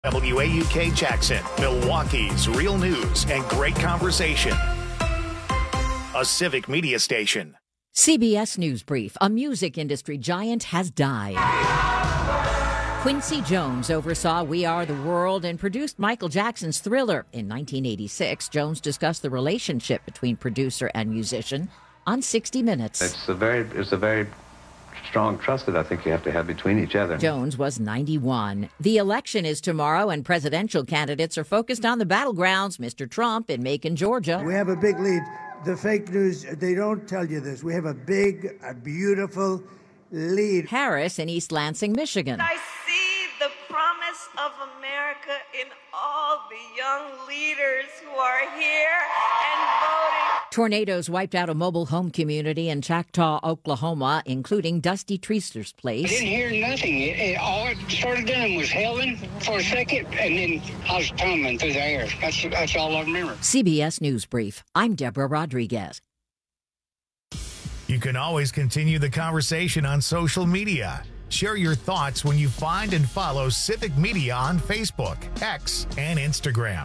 WAUK Jackson, Milwaukee's real news and great conversation. A civic media station. CBS News Brief. A music industry giant has died. Quincy Jones oversaw We Are the World and produced Michael Jackson's Thriller. In 1986, Jones discussed the relationship between producer and musician on 60 Minutes. It's a very strong trust that I think you have to have between each other. Jones was 91. The election is tomorrow, and presidential candidates are focused on the battlegrounds. Mr. Trump in Macon, Georgia. We have a big lead. The fake news, they don't tell you this. We have a beautiful lead. Harris in East Lansing, Michigan. I see the promise of America in all the young leaders who are here and voting. Tornadoes wiped out a mobile home community in Choctaw, Oklahoma, including Dusty Treaster's place. I didn't hear nothing. All it started doing was hailing for a second, and then I was tumbling through the air. That's all I remember. CBS News Brief. I'm Deborah Rodriguez. You can always continue the conversation on social media. Share your thoughts when you find and follow Civic Media on Facebook, X, and Instagram.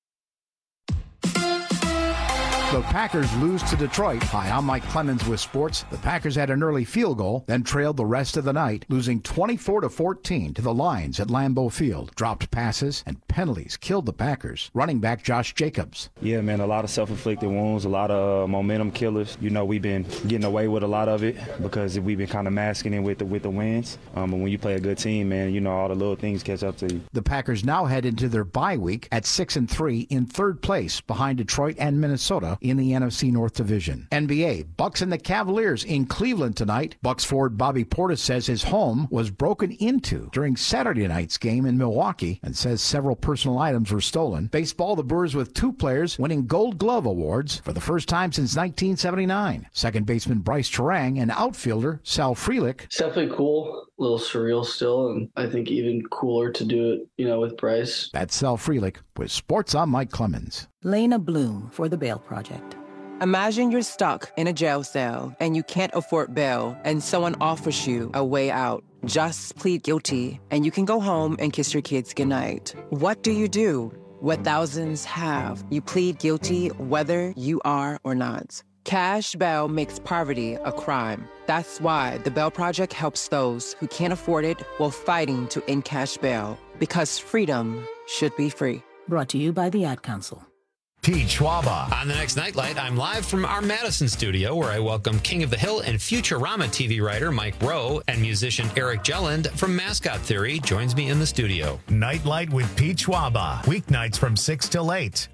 The Packers lose to Detroit. Hi, I'm Mike Clemens with sports. The Packers had an early field goal, then trailed the rest of the night, losing 24-14 to the Lions at Lambeau Field. Dropped passes and penalties killed the Packers. Running back Josh Jacobs. Yeah, man, a lot of self-inflicted wounds, a lot of momentum killers. You know, we've been getting away with a lot of it because we've been kind of masking it with the wins. But when you play a good team, man, you know, all the little things catch up to you. The Packers now head into their bye week at 6-3 in third place behind Detroit and Minnesota in the NFC North Division. NBA, Bucks and the Cavaliers in Cleveland tonight. Bucks forward Bobby Portis says his home was broken into during Saturday night's game in Milwaukee and says several personal items were stolen. Baseball, the Brewers with 2 players winning Gold Glove awards for the first time since 1979. Second baseman Bryce Terang and outfielder Sal Frelick. It's definitely cool. A little surreal still, and I think even cooler to do it, with Bryce. That's Sal Frelick with Sports. I'm Mike Clemens. Lena Bloom for the Bail Project. Imagine you're stuck in a jail cell and you can't afford bail and someone offers you a way out. Just plead guilty and you can go home and kiss your kids goodnight. What do you do? What thousands have. You plead guilty whether you are or not. Cash bail makes poverty a crime. That's why the Bail Project helps those who can't afford it while fighting to end cash bail. Because freedom should be free. Brought to you by the Ad Council. Pete Schwaba. On the next Nightlight, I'm live from our Madison studio where I welcome King of the Hill and Futurama TV writer Mike Rowe and musician Eric Jelland from Mascot Theory joins me in the studio. Nightlight with Pete Schwaba. Weeknights from 6 till 8.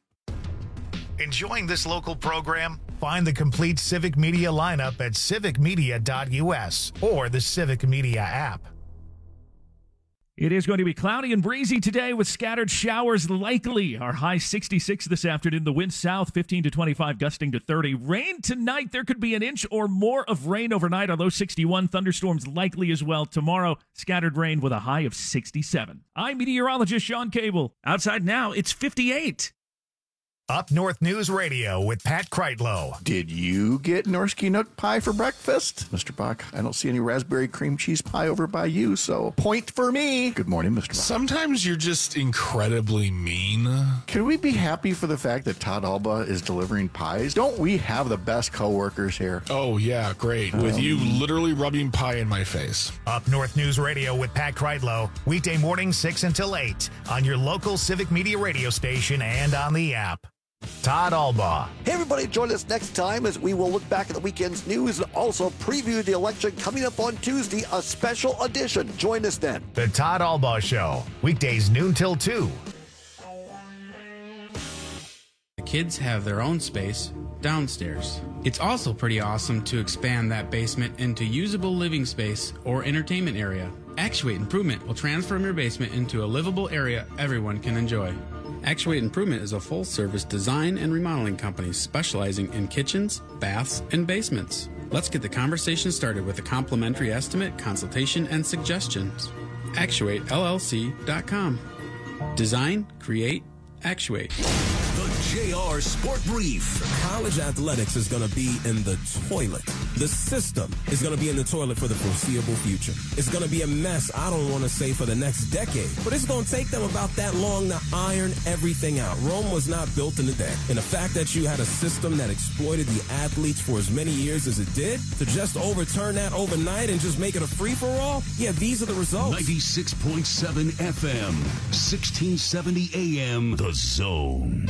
Enjoying this local program? Find the complete Civic Media lineup at civicmedia.us or the Civic Media app. It is going to be cloudy and breezy today with scattered showers likely. Our high 66 this afternoon. The wind south 15 to 25, gusting to 30. Rain tonight. There could be an inch or more of rain overnight. Our low 61. Thunderstorms likely as well tomorrow. Scattered rain with a high of 67. I'm meteorologist Sean Cable. Outside now, it's 58. Up North News Radio with Pat Kreitlow. Did you get Norsky Nook pie for breakfast? Mr. Bach, I don't see any raspberry cream cheese pie over by you, so point for me. Good morning, Mr. Bach. Sometimes you're just incredibly mean. Can we be happy for the fact that Todd Alba is delivering pies? Don't we have the best coworkers here? Oh, yeah, great. With you literally rubbing pie in my face. Up North News Radio with Pat Kreitlow. Weekday morning 6 until 8 on your local Civic Media radio station and on the app. Todd Alba. Hey, everybody, join us next time as we will look back at the weekend's news and also preview the election coming up on Tuesday, a special edition. Join us then. The Todd Alba Show, weekdays noon till 2. The kids have their own space downstairs. It's also pretty awesome to expand that basement into usable living space or entertainment area. Actuate Improvement will transform your basement into a livable area everyone can enjoy. Actuate Improvement is a full-service design and remodeling company specializing in kitchens, baths, and basements. Let's get the conversation started with a complimentary estimate, consultation, and suggestions. ActuateLLC.com. Design, create, actuate. The JR Sport Brief. College athletics is going to be in the toilet. The system is going to be in the toilet for the foreseeable future. It's going to be a mess, I don't want to say for the next decade, but it's going to take them about that long to iron everything out. Rome was not built in a day. And the fact that you had a system that exploited the athletes for as many years as it did, to just overturn that overnight and just make it a free-for-all, yeah, these are the results. 96.7 FM, 1670 AM, The Zone.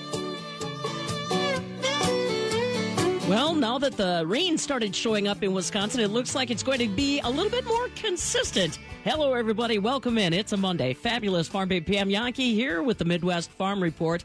Well, now that the rain started showing up in Wisconsin, it looks like it's going to be a little bit more consistent. Hello, everybody. Welcome in. It's a Monday. Fabulous Farm Babe Pam Yankee here with the Midwest Farm Report.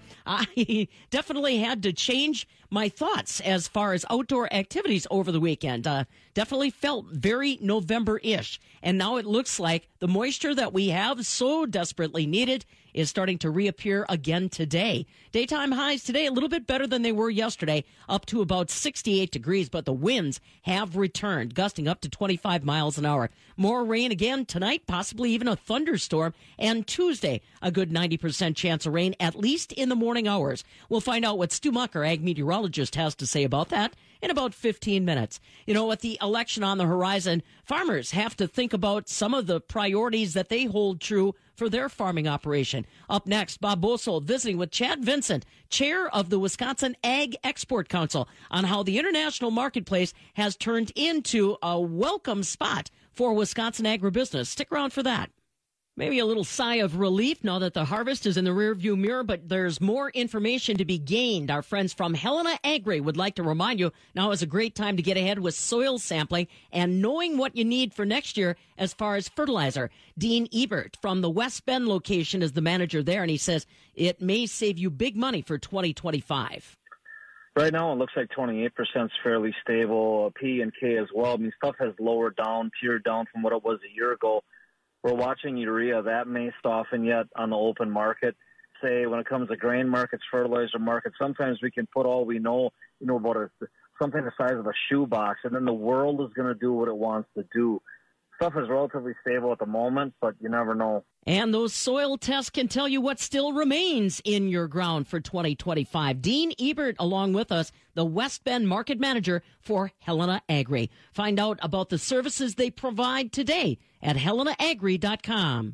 I definitely had to change my thoughts as far as outdoor activities over the weekend. Definitely felt very November-ish. And now it looks like the moisture that we have so desperately needed is starting to reappear again today. Daytime highs today a little bit better than they were yesterday, up to about 68 degrees, but the winds have returned, gusting up to 25 miles an hour. More rain again tonight, possibly even a thunderstorm, and Tuesday, a good 90% chance of rain, at least in the morning hours. We'll find out what Stu Mucker, ag meteorologist, has to say about that in about 15 minutes. You know, with the election on the horizon, farmers have to think about some of the priorities that they hold true for their farming operation. Up next, Bob Bosold visiting with Chad Vincent, chair of the Wisconsin Ag Export Council, on how the international marketplace has turned into a welcome spot for Wisconsin agribusiness. Stick around for that. Maybe a little sigh of relief now that the harvest is in the rearview mirror, but there's more information to be gained. Our friends from Helena Agri would like to remind you now is a great time to get ahead with soil sampling and knowing what you need for next year as far as fertilizer. Dean Ebert from the West Bend location is the manager there, and he says it may save you big money for 2025. Right now, it looks like 28% is fairly stable. P and K as well. I mean, stuff has lowered down, tiered down from what it was a year ago. We're watching urea. That may soften yet on the open market. Say, when it comes to grain markets, fertilizer markets, sometimes we can put all we know, about something the size of a shoebox, and then the world is going to do what it wants to do. Stuff is relatively stable at the moment, but you never know. And those soil tests can tell you what still remains in your ground for 2025. Dean Ebert, along with us, the West Bend market manager for Helena Agri. Find out about the services they provide today at helenaagri.com.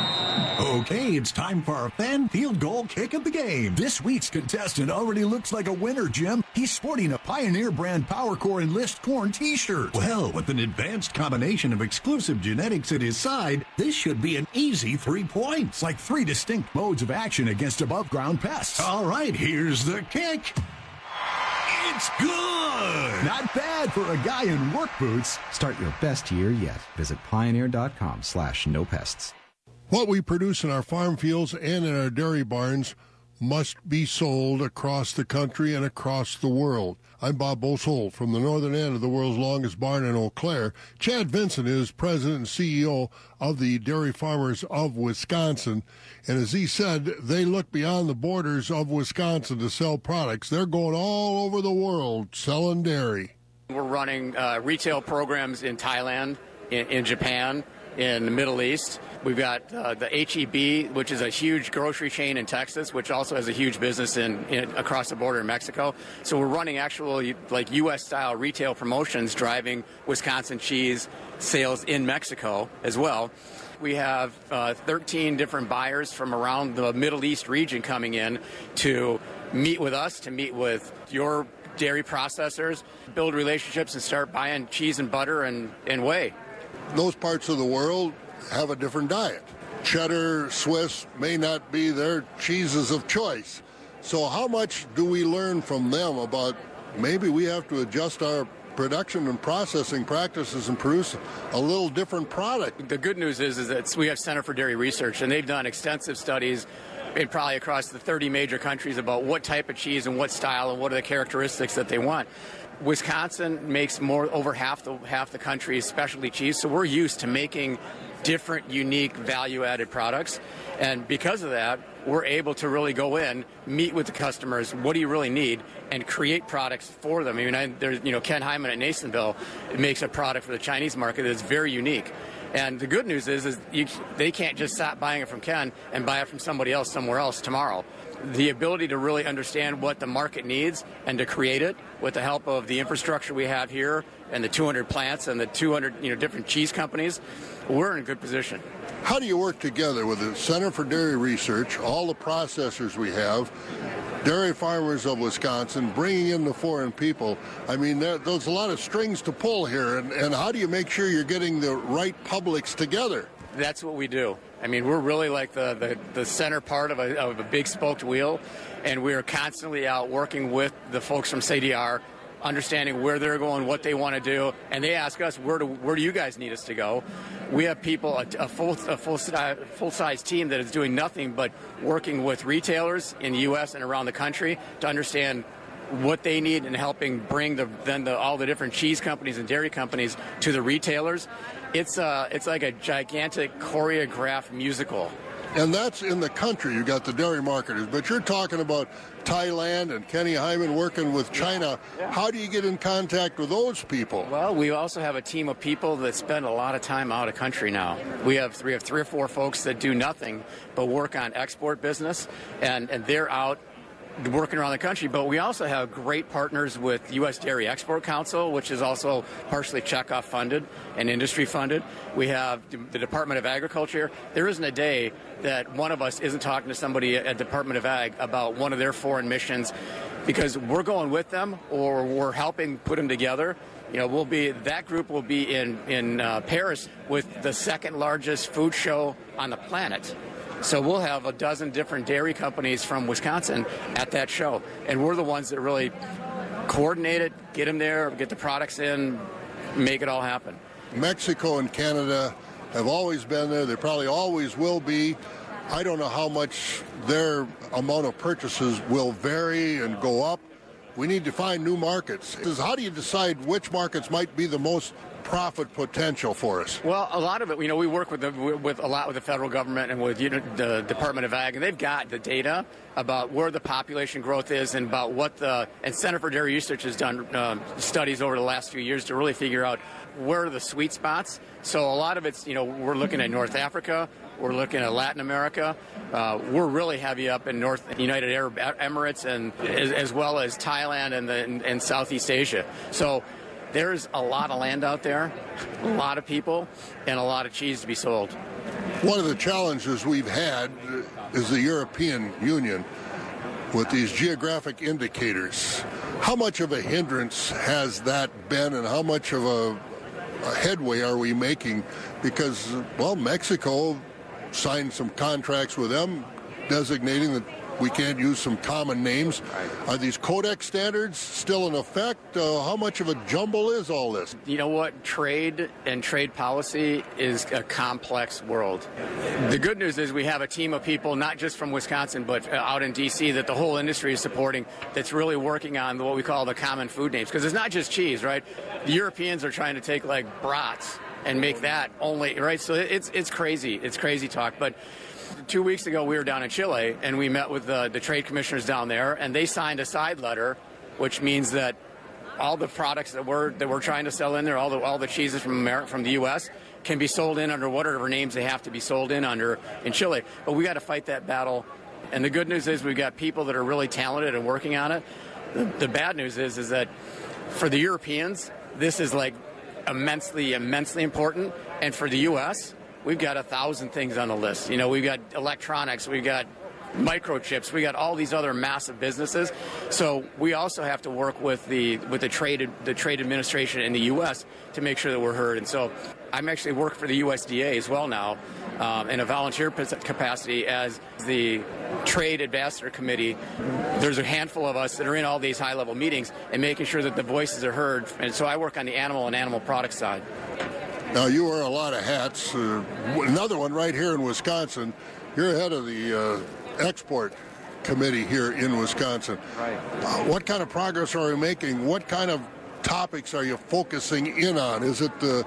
Okay, it's time for our fan field goal kick of the game. This week's contestant already looks like a winner, Jim. He's sporting a Pioneer brand PowerCore Enlist Corn t-shirt. Well, with an advanced combination of exclusive genetics at his side, this should be an easy 3 points, like 3 distinct modes of action against above-ground pests. All right, here's the kick. It's good! Not bad for a guy in work boots. Start your best year yet. Visit Pioneer.com/no-pests. What we produce in our farm fields and in our dairy barns must be sold across the country and across the world. I'm Bob Bosold from the northern end of the world's longest barn in Eau Claire. Chad Vincent is president and CEO of the Dairy Farmers of Wisconsin. And as he said, they look beyond the borders of Wisconsin to sell products. They're going all over the world selling dairy. We're running retail programs in Thailand, in Japan, in the Middle East. We've got the H-E-B, which is a huge grocery chain in Texas, which also has a huge business in across the border in Mexico. So we're running actual like U.S.-style retail promotions driving Wisconsin cheese sales in Mexico as well. We have 13 different buyers from around the Middle East region coming in to meet with us, to meet with your dairy processors, build relationships and start buying cheese and butter and whey. Those parts of the world have a different diet. Cheddar, Swiss may not be their cheeses of choice. So how much do we learn from them about maybe we have to adjust our production and processing practices and produce a little different product? The good news is that we have Center for Dairy Research, and they've done extensive studies probably across the 30 major countries about what type of cheese and what style and what are the characteristics that they want. Wisconsin makes over half the country's specialty cheese, so we're used to making different, unique, value-added products. And because of that, we're able to really go in, meet with the customers, what do you really need, and create products for them. I mean, Ken Hyman at Nasonville makes a product for the Chinese market that's very unique. And the good news is they can't just stop buying it from Ken and buy it from somebody else somewhere else tomorrow. The ability to really understand what the market needs and to create it with the help of the infrastructure we have here and the 200 plants and the 200 different cheese companies, we're in a good position. How do you work together with the Center for Dairy Research, all the processors we have, dairy farmers of Wisconsin, bringing in the foreign people? I mean, there's a lot of strings to pull here, and how do you make sure you're getting the right publics together? That's what we do. I mean, we're really like the center part of a big spoked wheel, and we're constantly out working with the folks from CDR, understanding where they're going, what they want to do, and they ask us, where do you guys need us to go? We have people, a full-size team that is doing nothing but working with retailers in the U.S. and around the country to understand what they need and helping bring all the different cheese companies and dairy companies to the retailers. It's like a gigantic choreographed musical. And that's in the country. You got the dairy marketers, but you're talking about Thailand and Kenny Hyman working with China. Yeah. How do you get in contact with those people? Well, we also have a team of people that spend a lot of time out of country now. We have three or four folks that do nothing but work on export business, and they're out working around the country. But we also have great partners with U.S. Dairy Export Council, which is also partially checkoff funded and industry funded. We have the Department of Agriculture. There isn't a day that one of us isn't talking to somebody at Department of Ag about one of their foreign missions, because we're going with them or we're helping put them together. That group will be in Paris with the second largest food show on the planet. So we'll have a dozen different dairy companies from Wisconsin at that show. And we're the ones that really coordinate it, get them there, get the products in, make it all happen. Mexico and Canada have always been there. They probably always will be. I don't know how much their amount of purchases will vary and go up. We need to find new markets. How do you decide which markets might be the most profit potential for us? Well, a lot of it, we work with the federal government and with the Department of Ag, and they've got the data about where the population growth is and about and Center for Dairy Research has done studies over the last few years to really figure out where are the sweet spots. So a lot of it's, we're looking at North Africa, we're looking at Latin America, we're really heavy up in United Arab Emirates and as well as Thailand and Southeast Asia. So there's a lot of land out there, a lot of people, and a lot of cheese to be sold. One of the challenges we've had is the European Union with these geographic indicators. How much of a hindrance has that been, and how much of a headway are we making? Because, Mexico signed some contracts with them designating that we can't use some common names. Are these Codex standards still in effect? How much of a jumble is all this? You know what? Trade and trade policy is a complex world. The good news is we have a team of people, not just from Wisconsin, but out in D.C. that the whole industry is supporting, that's really working on what we call the common food names. Because it's not just cheese, right? The Europeans are trying to take like brats and make that only, right? So it's crazy. It's crazy talk. But 2 weeks ago, we were down in Chile, and we met with the trade commissioners down there, and they signed a side letter, which means that all the products that we're trying to sell in there, all the cheeses from the U.S., can be sold in under whatever names they have to be sold in under in Chile. But we got to fight that battle. And the good news is we've got people that are really talented and working on it. The bad news is that for the Europeans, this is like immensely important, and for the U.S., we've got 1,000 things on the list. We've got electronics, we've got microchips, we got all these other massive businesses. So we also have to work with the trade administration in the U.S. to make sure that we're heard. And so I'm actually working for the USDA as well now in a volunteer capacity as the Trade Ambassador Committee. There's a handful of us that are in all these high-level meetings and making sure that the voices are heard. And so I work on the animal and animal product side. Now, you wear a lot of hats. Another one right here in Wisconsin. You're head of the export committee here in Wisconsin. Right. What kind of progress are we making? What kind of topics are you focusing in on? Is it the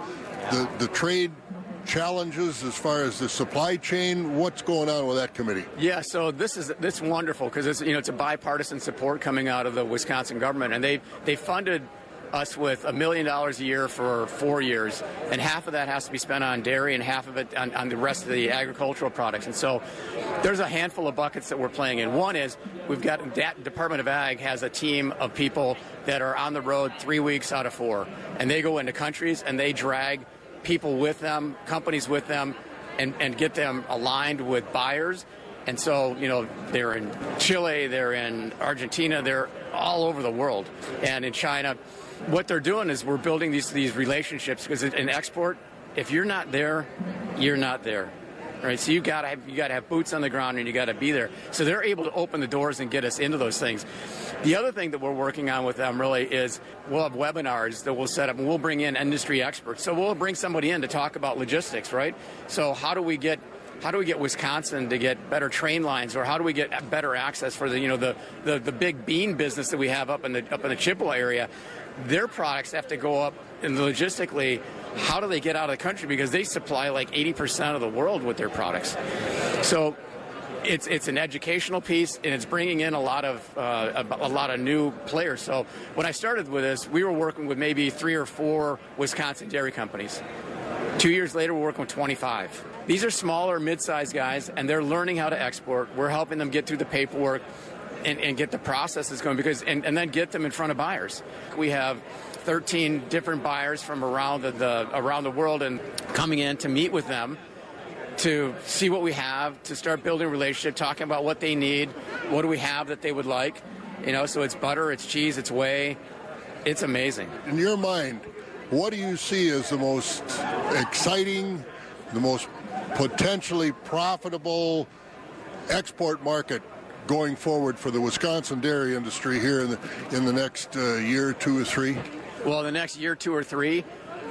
trade challenges as far as the supply chain? What's going on with that committee? Yeah, so this is wonderful because it's a bipartisan support coming out of the Wisconsin government, and they funded us with $1 million a year for 4 years, and half of that has to be spent on dairy and half of it on the rest of the agricultural products. And so there's a handful of buckets that we're playing in. One is we've got that Department of Ag has a team of people that are on the road 3 weeks out of 4, and they go into countries and they drag people with them, companies with them, and get them aligned with buyers. And so, they're in Chile, they're in Argentina, they're all over the world. And in China, what they're doing is we're building these relationships, because in export, if you're not there, you're not there. Right? So you gotta have boots on the ground, and you gotta be there. So they're able to open the doors and get us into those things. The other thing that we're working on with them really is we'll have webinars that we'll set up, and we'll bring in industry experts. So we'll bring somebody in to talk about logistics, right? So how do we get Wisconsin to get better train lines, or how do we get better access for the big bean business that we have up in the Chippewa area? Their products have to go up, and logistically, how do they get out of the country? Because they supply like 80% of the world with their products. So it's an educational piece, and it's bringing in a lot of new players. So when I started with this, we were working with maybe 3 or 4 Wisconsin dairy companies. 2 years later, we're working with 25. These are smaller, mid-sized guys, and they're learning how to export. We're helping them get through the paperwork and get the processes going, and then get them in front of buyers. We have 13 different buyers from around the world, and coming in to meet with them to see what we have, to start building a relationship, talking about what they need, what do we have that they would like. So it's butter, it's cheese, it's whey. It's amazing. In your mind, what do you see as the most exciting, the most potentially profitable export market going forward for the Wisconsin dairy industry here in the next year, 2 or 3? Well, the next year, 2 or 3,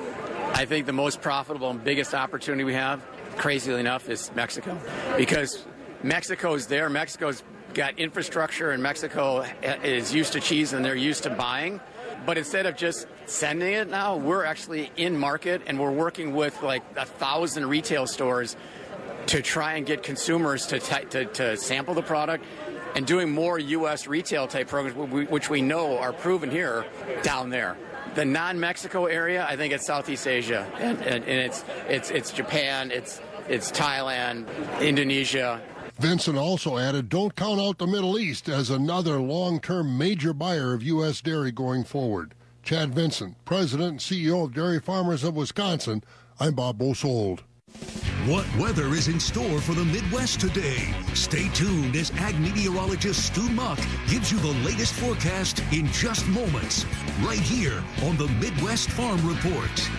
I think the most profitable and biggest opportunity we have, crazily enough, is Mexico. Because Mexico's there. Mexico's got infrastructure, and Mexico is used to cheese, and they're used to buying. But instead of just sending it now, we're actually in market, and we're working with like 1,000 retail stores to try and get consumers to sample the product, and doing more U.S. retail type programs, which we know are proven here down there. The non-Mexico area, I think it's Southeast Asia, and it's Japan, it's Thailand, Indonesia. Vincent also added, don't count out the Middle East as another long-term major buyer of U.S. dairy going forward. Chad Vincent, President and CEO of Dairy Farmers of Wisconsin. I'm Bob Bosold. What weather is in store for the Midwest today? Stay tuned as ag meteorologist Stu Muck gives you the latest forecast in just moments, right here on the Midwest Farm Report.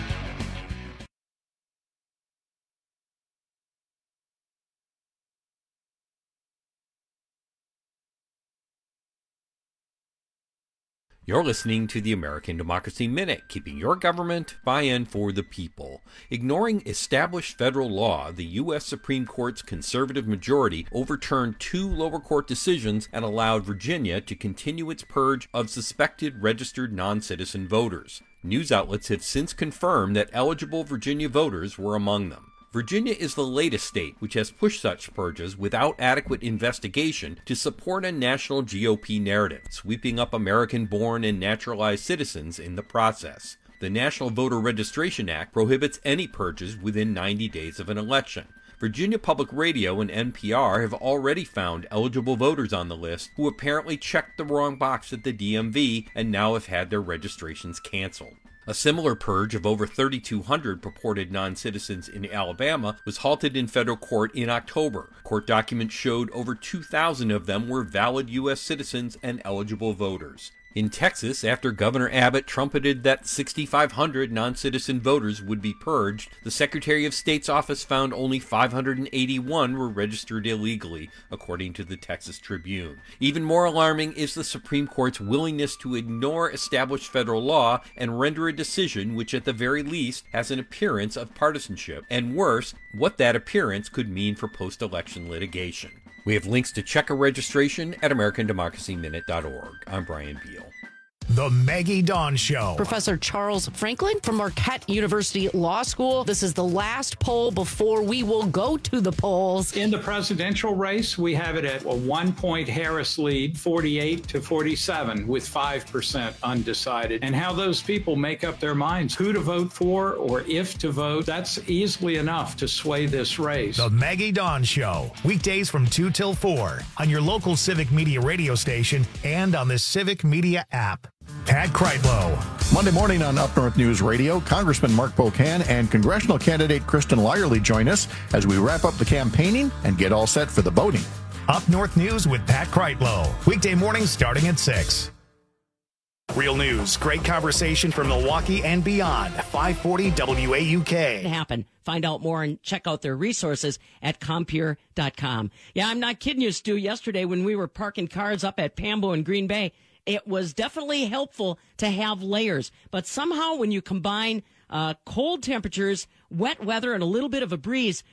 You're listening to the American Democracy Minute, keeping your government by-in for the people. Ignoring established federal law, the U.S. Supreme Court's conservative majority overturned 2 lower court decisions and allowed Virginia to continue its purge of suspected registered non-citizen voters. News outlets have since confirmed that eligible Virginia voters were among them. Virginia is the latest state which has pushed such purges without adequate investigation to support a national GOP narrative, sweeping up American-born and naturalized citizens in the process. The National Voter Registration Act prohibits any purges within 90 days of an election. Virginia Public Radio and NPR have already found eligible voters on the list who apparently checked the wrong box at the DMV and now have had their registrations canceled. A similar purge of over 3,200 purported non-citizens in Alabama was halted in federal court in October. Court documents showed over 2,000 of them were valid U.S. citizens and eligible voters. In Texas, after Governor Abbott trumpeted that 6,500 non-citizen voters would be purged, the Secretary of State's office found only 581 were registered illegally, according to the Texas Tribune. Even more alarming is the Supreme Court's willingness to ignore established federal law and render a decision which at the very least has an appearance of partisanship, and worse, what that appearance could mean for post-election litigation. We have links to check a registration at AmericanDemocracyMinute.org. I'm Brian Beal. The Maggie Dawn Show. Professor Charles Franklin from Marquette University Law School. This is the last poll before we will go to the polls. In the presidential race, we have it at a 1-point Harris lead, 48 to 47, with 5% undecided. And how those people make up their minds, who to vote for or if to vote, that's easily enough to sway this race. The Maggie Dawn Show. Weekdays from 2 till 4 on your local Civic Media radio station and on the Civic Media app. Pat Kreitlow. Monday morning on Up North News Radio, Congressman Mark Pocan and congressional candidate Kristen Lyerly join us as we wrap up the campaigning and get all set for the voting. Up North News with Pat Kreitlow. Weekday mornings starting at 6. Real news, great conversation from Milwaukee and beyond. 540 WAUK. Happen. Find out more and check out their resources at Compeer.com. Yeah, I'm not kidding you, Stu. Yesterday when we were parking cars up at Pambo in Green Bay, it was definitely helpful to have layers. But somehow when you combine cold temperatures, wet weather, and a little bit of a breeze,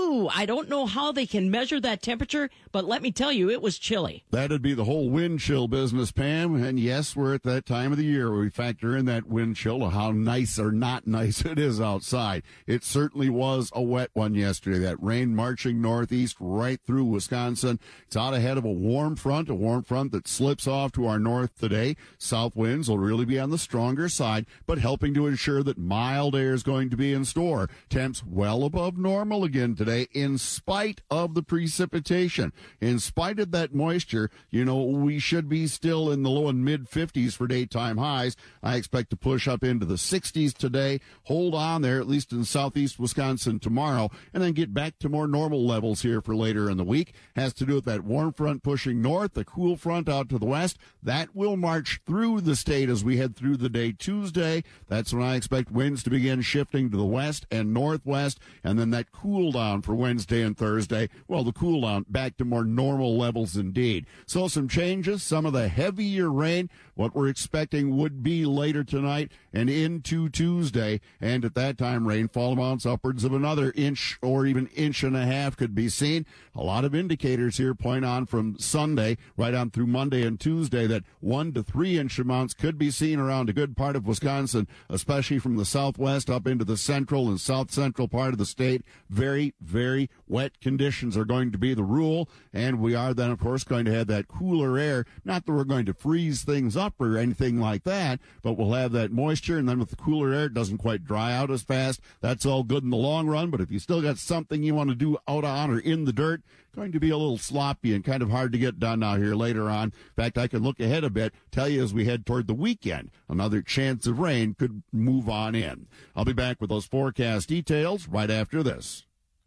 I don't know how they can measure that temperature, but let me tell you, it was chilly. That'd be the whole wind chill business, Pam. And yes, we're at that time of the year where we factor in that wind chill of how nice or not nice it is outside. It certainly was a wet one yesterday. That rain marching northeast right through Wisconsin. It's out ahead of a warm front that slips off to our north today. South winds will really be on the stronger side, but helping to ensure that mild air is going to be in store. Temps well above normal again today, in spite of the precipitation, in spite of that moisture. We should be still in the low and mid 50s for daytime highs. I expect to push up into the 60s today, hold on there, at least in southeast Wisconsin tomorrow, and then get back to more normal levels here for later in the week. Has to do with that warm front pushing north, the cool front out to the west. That will march through the state as we head through the day Tuesday. That's when I expect winds to begin shifting to the west and northwest, and then that cool down for Wednesday and Thursday. Well, the cool down back to more normal levels indeed. So some changes, some of the heavier rain, what we're expecting would be later tonight and into Tuesday. And at that time, rainfall amounts upwards of another inch or even inch and a half could be seen. A lot of indicators here point on from Sunday right on through Monday and Tuesday that 1 to 3 inch amounts could be seen around a good part of Wisconsin, especially from the southwest up into the central and south central part of the state. Very, very wet conditions are going to be the rule, and we are then, of course, going to have that cooler air. Not that we're going to freeze things up or anything like that, but we'll have that moisture, and then with the cooler air, it doesn't quite dry out as fast. That's all good in the long run, but if you still got something you want to do out on or in the dirt, going to be a little sloppy and kind of hard to get done out here later on. In fact, I can look ahead a bit, tell you as we head toward the weekend, another chance of rain could move on in. I'll be back with those forecast details right after this.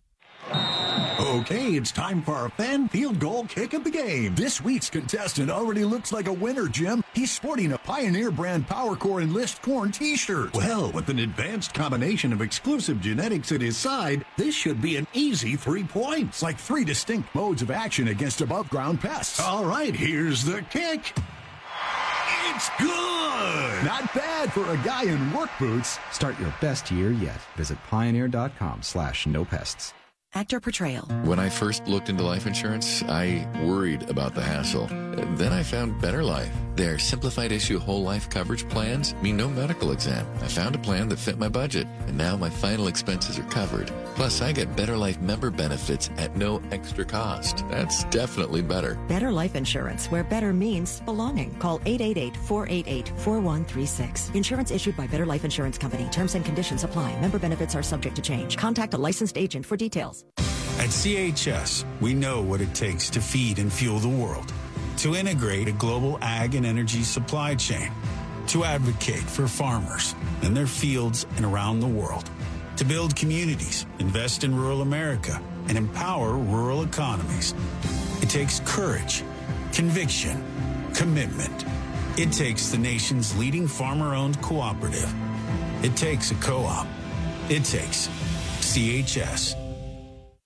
Okay, it's time for our fan field goal kick of the game. This week's contestant already looks like a winner, Jim. He's sporting a Pioneer brand PowerCore Enlist Corn t-shirt. Well, with an advanced combination of exclusive genetics at his side, this should be an easy 3 points. Like 3 distinct modes of action against above ground pests. All right, here's the kick. It's good! Not bad for a guy in work boots. Start your best year yet. Visit pioneer.com/nopests. Actor portrayal. When I first looked into life insurance, I worried about the hassle. Then I found Better Life. Their simplified issue whole life coverage plans mean no medical exam. I found a plan that fit my budget, and now my final expenses are covered. Plus, I get Better Life member benefits at no extra cost. That's definitely better. Better Life Insurance, where better means belonging. Call 888-488-4136. Insurance issued by Better Life Insurance Company. Terms and conditions apply. Member benefits are subject to change. Contact a licensed agent for details. At CHS, we know what it takes to feed and fuel the world, to integrate a global ag and energy supply chain, to advocate for farmers and their fields and around the world, to build communities, invest in rural America, and empower rural economies. It takes courage, conviction, commitment. It takes the nation's leading farmer-owned cooperative. It takes a co-op. It takes CHS.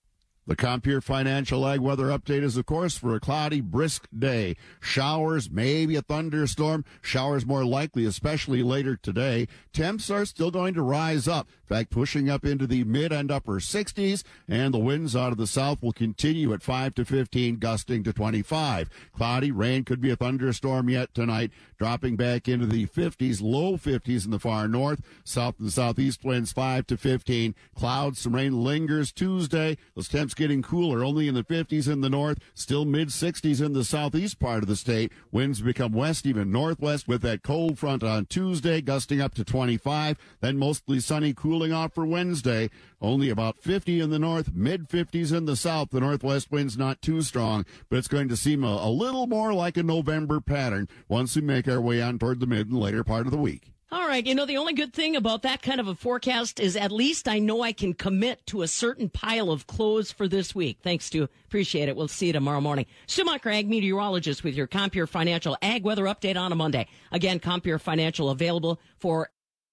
The Compeer Financial Ag Weather Update is, of course, for a cloudy, brisk day. Showers, maybe a thunderstorm. Showers more likely, especially later today. Temps are still going to rise up. In fact, pushing up into the mid and upper 60s, and the winds out of the south will continue at 5 to 15, gusting to 25. Cloudy, rain, could be a thunderstorm yet tonight, dropping back into the 50s, low 50s in the far north. South and southeast winds 5 to 15. Clouds, some rain lingers Tuesday. Those temps getting cooler, only in the 50s in the north, still mid-60s in the southeast part of the state. Winds become west, even northwest, with that cold front on Tuesday, gusting up to 25. Then mostly sunny, cooling off for Wednesday. Only about 50 in the north, mid-50s in the south. The northwest wind's not too strong, but it's going to seem a little more like a November pattern once we make our way on toward the mid and later part of the week. All right. You know, the only good thing about that kind of a forecast is at least I know I can commit to a certain pile of clothes for this week. Thanks, Stu. Appreciate it. We'll see you tomorrow morning. Stu Macher, ag meteorologist with your Compeer Financial Ag Weather Update on a Monday. Again, Compeer Financial available for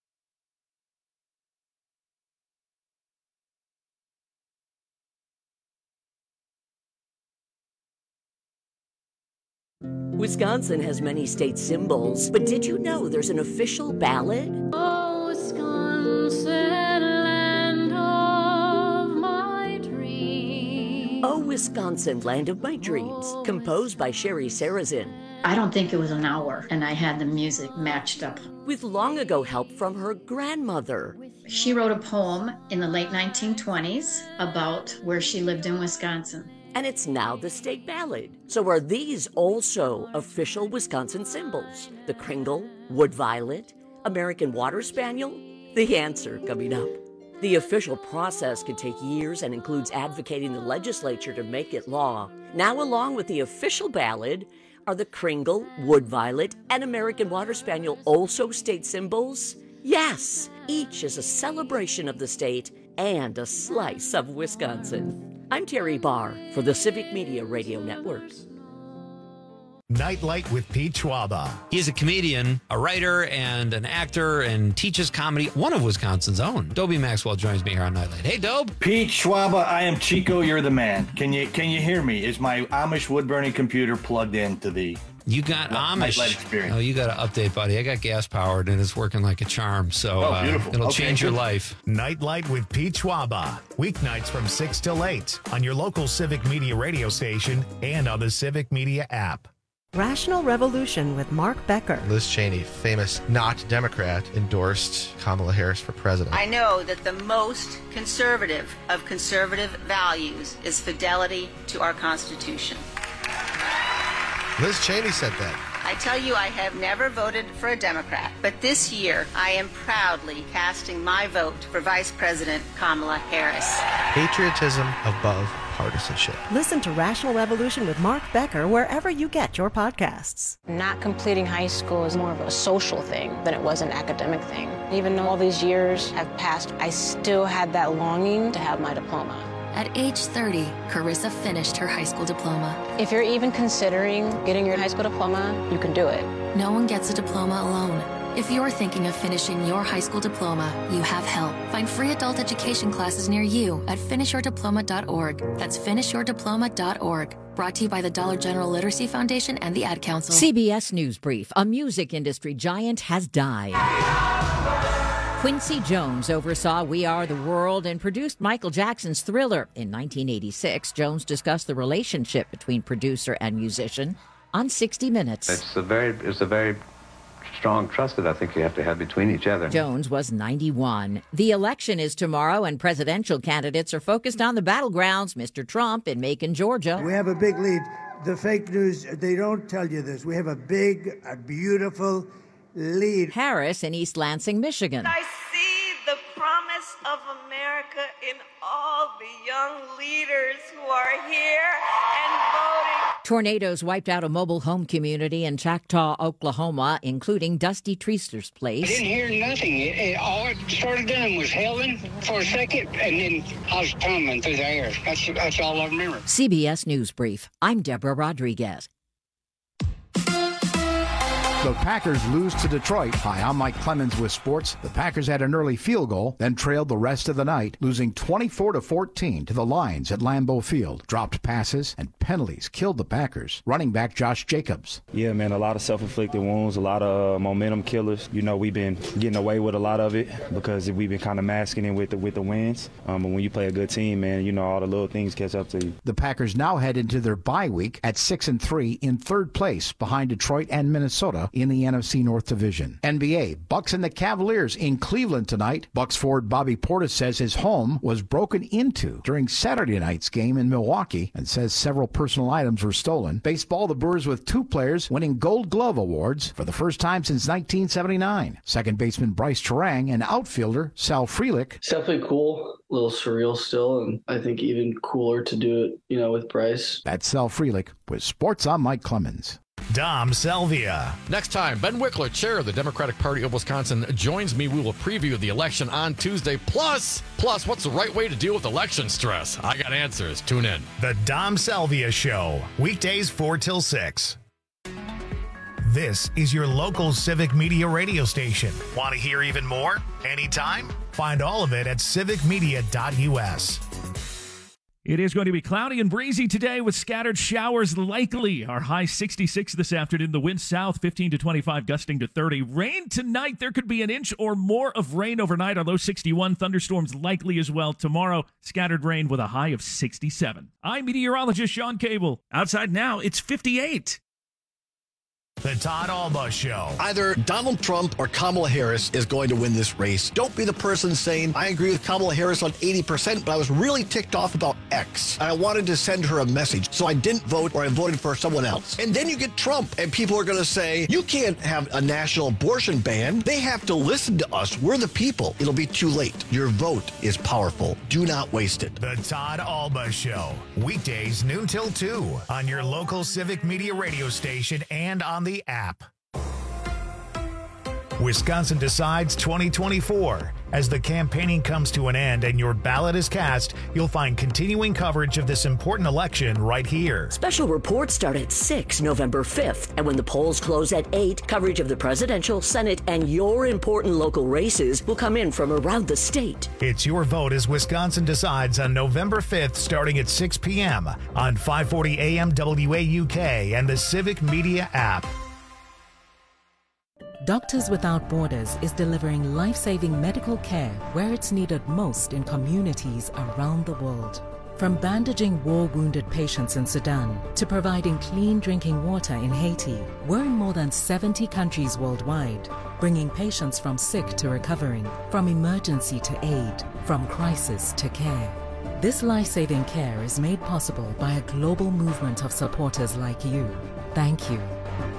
Wisconsin has many state symbols, but did you know there's an official ballad? Oh, Wisconsin, land of my dreams. Oh, Wisconsin, land of my dreams, composed by Sherry Sarazin. I don't think it was an hour, and I had the music matched up. With long ago help from her grandmother. She wrote a poem in the late 1920s about where she lived in Wisconsin. And it's now the state ballad. So are these also official Wisconsin symbols? The Kringle, Wood Violet, American Water Spaniel? The answer coming up. The official process can take years and includes advocating the legislature to make it law. Now, along with the official ballad, are the Kringle, Wood Violet, and American Water Spaniel also state symbols? Yes, each is a celebration of the state and a slice of Wisconsin. I'm Terry Barr for the Civic Media Radio Network. Nightlight with Pete Schwaba. He's a comedian, a writer, and an actor, and teaches comedy. One of Wisconsin's own. Dobie Maxwell joins me here on Nightlight. Hey, Dobe. Pete Schwaba, I am Chico. You're the man. Can you hear me? Is my Amish wood burning computer plugged into the? You got Amish. Oh, you got to update, buddy. I got gas powered and it's working like a charm. So beautiful. It'll change your life. Nightlight with Pete Schwaba. Weeknights from 6 till 8 on your local Civic Media radio station and on the Civic Media app. Rational Revolution with Mark Becker. Liz Cheney, famous not Democrat, endorsed Kamala Harris for president. I know that the most conservative of conservative values is fidelity to our Constitution. Liz Cheney said that. I tell you, I have never voted for a Democrat, but this year I am proudly casting my vote for Vice President Kamala Harris. Patriotism above partisanship. Listen to Rational Revolution with Mark Becker wherever you get your podcasts. Not completing high school is more of a social thing than it was an academic thing. Even though all these years have passed, I still had that longing to have my diploma. At age 30, Carissa finished her high school diploma. If you're even considering getting your high school diploma, you can do it. No one gets a diploma alone. If you're thinking of finishing your high school diploma, you have help. Find free adult education classes near you at finishyourdiploma.org. That's finishyourdiploma.org. Brought to you by the Dollar General Literacy Foundation and the Ad Council. CBS News Brief. A music industry giant has died. Quincy Jones oversaw We Are the World and produced Michael Jackson's Thriller. In 1986, Jones discussed the relationship between producer and musician on 60 Minutes. It's a very strong trust that I think you have to have between each other. Jones was 91. The election is tomorrow, and presidential candidates are focused on the battlegrounds, Mr. Trump in Macon, Georgia. We have a big lead. The fake news, they don't tell you this. We have a beautiful lead. Harris in East Lansing, Michigan. I see the promise of America in all the young leaders who are here and voting. Tornadoes wiped out a mobile home community in Choctaw, Oklahoma, including Dusty Treaster's place. I didn't hear nothing. All it started doing was hailing for a second, and then I was tumbling through the air. That's all I remember. CBS News Brief. I'm Deborah Rodriguez. The Packers lose to Detroit. Hi, I'm Mike Clemens with sports. The Packers had an early field goal, then trailed the rest of the night, losing 24-14 to the Lions at Lambeau Field. Dropped passes and penalties killed the Packers. Running back Josh Jacobs. Yeah, man, a lot of self-inflicted wounds, a lot of momentum killers. You know, we've been getting away with a lot of it because we've been kind of masking it with the wins. But when you play a good team, man, you know, all the little things catch up to you. The Packers now head into their bye week at 6-3 in third place behind Detroit and Minnesota in the NFC North Division. NBA, Bucks and the Cavaliers in Cleveland tonight. Bucks forward Bobby Portis says his home was broken into during Saturday night's game in Milwaukee and says several personal items were stolen. Baseball, the Brewers with 2 players winning Gold Glove awards for the first time since 1979. Second baseman Bryce Terang and outfielder Sal Frelick. It's definitely cool, a little surreal still, and I think even cooler to do it, you know, with Bryce. That's Sal Frelick with Sports. I'm Mike Clemens. Dom Selvia. Next time, Ben Wickler, chair of the Democratic Party of Wisconsin, joins me. We will preview the election on Tuesday. Plus, what's the right way to deal with election stress? I got answers. Tune in. The Dom Selvia Show, weekdays 4 till 6. This is your local civic media radio station. Want to hear even more? Anytime? Find all of it at civicmedia.us. It is going to be cloudy and breezy today with scattered showers likely. Our high 66 this afternoon. The wind south 15 to 25, gusting to 30. Rain tonight. There could be an inch or more of rain overnight. Our low 61. Thunderstorms likely as well tomorrow. Scattered rain with a high of 67. I'm meteorologist Sean Cable. Outside now, it's 58. The Todd Alba Show. Either Donald Trump or Kamala Harris is going to win this race. Don't be the person saying, I agree with Kamala Harris on 80%, but I was really ticked off about X. And I wanted to send her a message, so I didn't vote or I voted for someone else. And then you get Trump, and people are going to say, you can't have a national abortion ban. They have to listen to us. We're the people. It'll be too late. Your vote is powerful. Do not waste it. The Todd Alba Show. Weekdays noon till 2 on your local civic media radio station and on the app. Wisconsin Decides 2024. As the campaigning comes to an end and your ballot is cast, you'll find continuing coverage of this important election right here. Special reports start at 6 November 5th. And when the polls close at 8, coverage of the presidential, Senate, and your important local races will come in from around the state. It's Your Vote as Wisconsin Decides on November 5th starting at 6 p.m. on 540 AM WAUK and the Civic Media app. Doctors Without Borders is delivering life-saving medical care where it's needed most in communities around the world. From bandaging war-wounded patients in Sudan to providing clean drinking water in Haiti, we're in more than 70 countries worldwide, bringing patients from sick to recovering, from emergency to aid, from crisis to care. This life-saving care is made possible by a global movement of supporters like you. Thank you.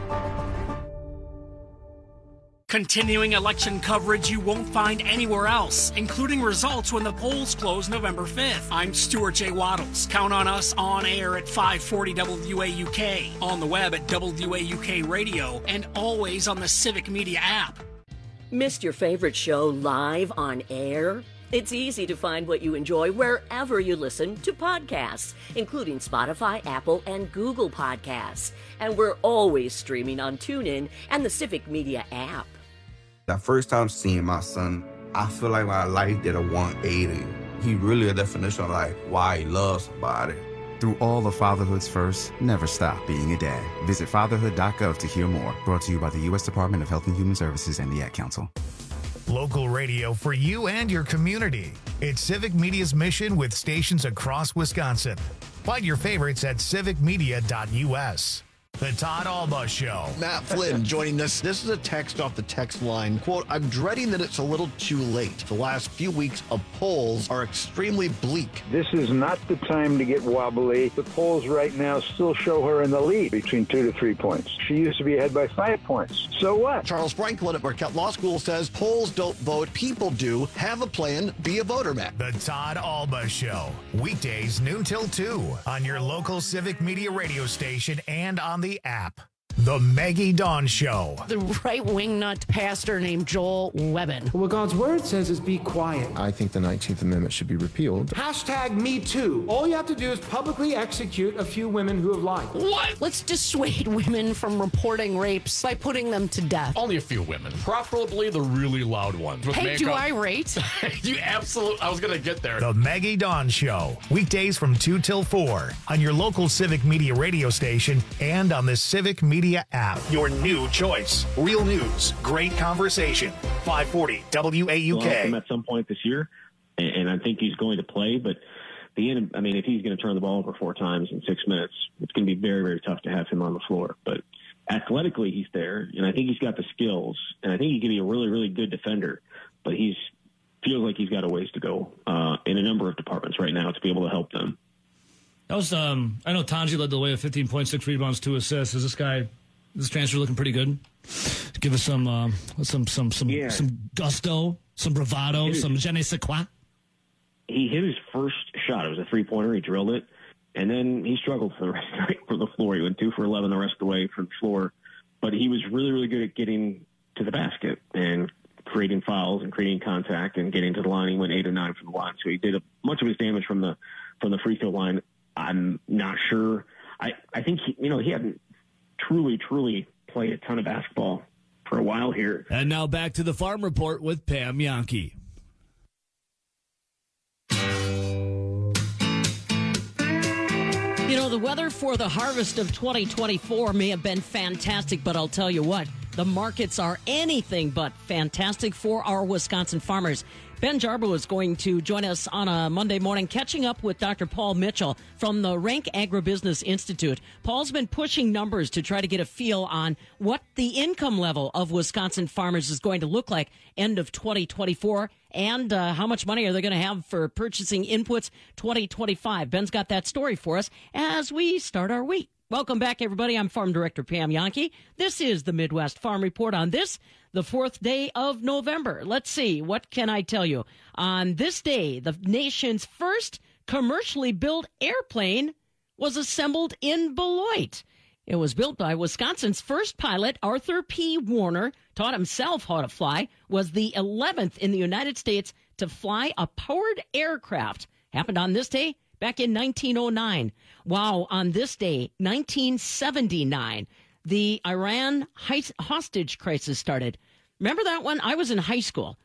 Continuing election coverage you won't find anywhere else, including results when the polls close November 5th. I'm Stuart J. Waddles. Count on us on air at 540 WAUK, on the web at WAUK Radio, and always on the Civic Media app. Missed your favorite show live on air? It's easy to find what you enjoy wherever you listen to podcasts, including Spotify, Apple, and Google Podcasts. And we're always streaming on TuneIn and the Civic Media app. That first time seeing my son, I feel like my life did a 180. He really a definition of like why he loves somebody. Through all of fatherhood's first, never stop being a dad. Visit fatherhood.gov to hear more. Brought to you by the U.S. Department of Health and Human Services and the Ad Council. Local radio for you and your community. It's Civic Media's mission with stations across Wisconsin. Find your favorites at civicmedia.us. The Todd Alba Show. Matt Flynn joining us. This is a text off the text line. Quote, I'm dreading that it's a little too late. The last few weeks of polls are extremely bleak. This is not the time to get wobbly. The polls right now still show her in the lead between 2 to 3 points. She used to be ahead by 5 points. So what? Charles Franklin at Marquette Law School says polls don't vote, people do. Have a plan, be a voter, Matt. The Todd Alba Show. Weekdays noon till 2 on your local Civic Media radio station and on the app. The Maggie Dawn Show. The right-wing nut pastor named Joel Webbin. What God's word says is be quiet. I think the 19th Amendment should be repealed. #MeToo. All you have to do is publicly execute a few women who have lied. What? Let's dissuade women from reporting rapes by putting them to death. Only a few women, preferably the really loud ones. With Hey, makeup. do I rate? You absolutely, I was going to get there. The Maggie Dawn Show. Weekdays from 2 till 4 on your local Civic Media radio station and on the Civic Media app. Your new choice. Real news. Great conversation. 540 WAUK. At some point this year, and I think he's going to play, but if he's going to turn the ball over 4 times in 6 minutes, it's going to be very, very tough to have him on the floor. But athletically, he's there, and I think he's got the skills, and I think he can be a really, really good defender. But feels like he's got a ways to go in a number of departments right now to be able to help them. That was I know Tanji led the way with 15.6 rebounds, 2 assists. Is this transfer looking pretty good? Give us some gusto, some bravado, some je ne sais quoi. He hit his first shot. It was a 3-pointer. He drilled it, and then he struggled for the rest of the night from the floor. He went 2 for 11 the rest of the way from the floor, but he was really, really good at getting to the basket and creating fouls and creating contact and getting to the line. He went 8 or 9 from the line, so he did much of his damage from the free throw line. I'm not sure. I think he hadn't truly played a ton of basketball for a while here. And now back to the Farm Report with Pam Yankee. The weather for the harvest of 2024 may have been fantastic, but I'll tell you what, the markets are anything but fantastic for our Wisconsin farmers. Ben Jarbo is going to join us on a Monday morning, catching up with Dr. Paul Mitchell from the Rank Agribusiness Institute. Paul's been pushing numbers to try to get a feel on what the income level of Wisconsin farmers is going to look like end of 2024 and how much money are they going to have for purchasing inputs 2025. Ben's got that story for us as we start our week. Welcome back, everybody. I'm Farm Director Pam Yankee. This is the Midwest Farm Report on this, the 4th day of November. Let's see, what can I tell you? On this day, the nation's first commercially built airplane was assembled in Beloit. It was built by Wisconsin's first pilot, Arthur P. Warner, taught himself how to fly, was the 11th in the United States to fly a powered aircraft. Happened on this day back in 1909. Wow, on this day, 1979, the Iran hostage crisis started. Remember that one? I was in high school.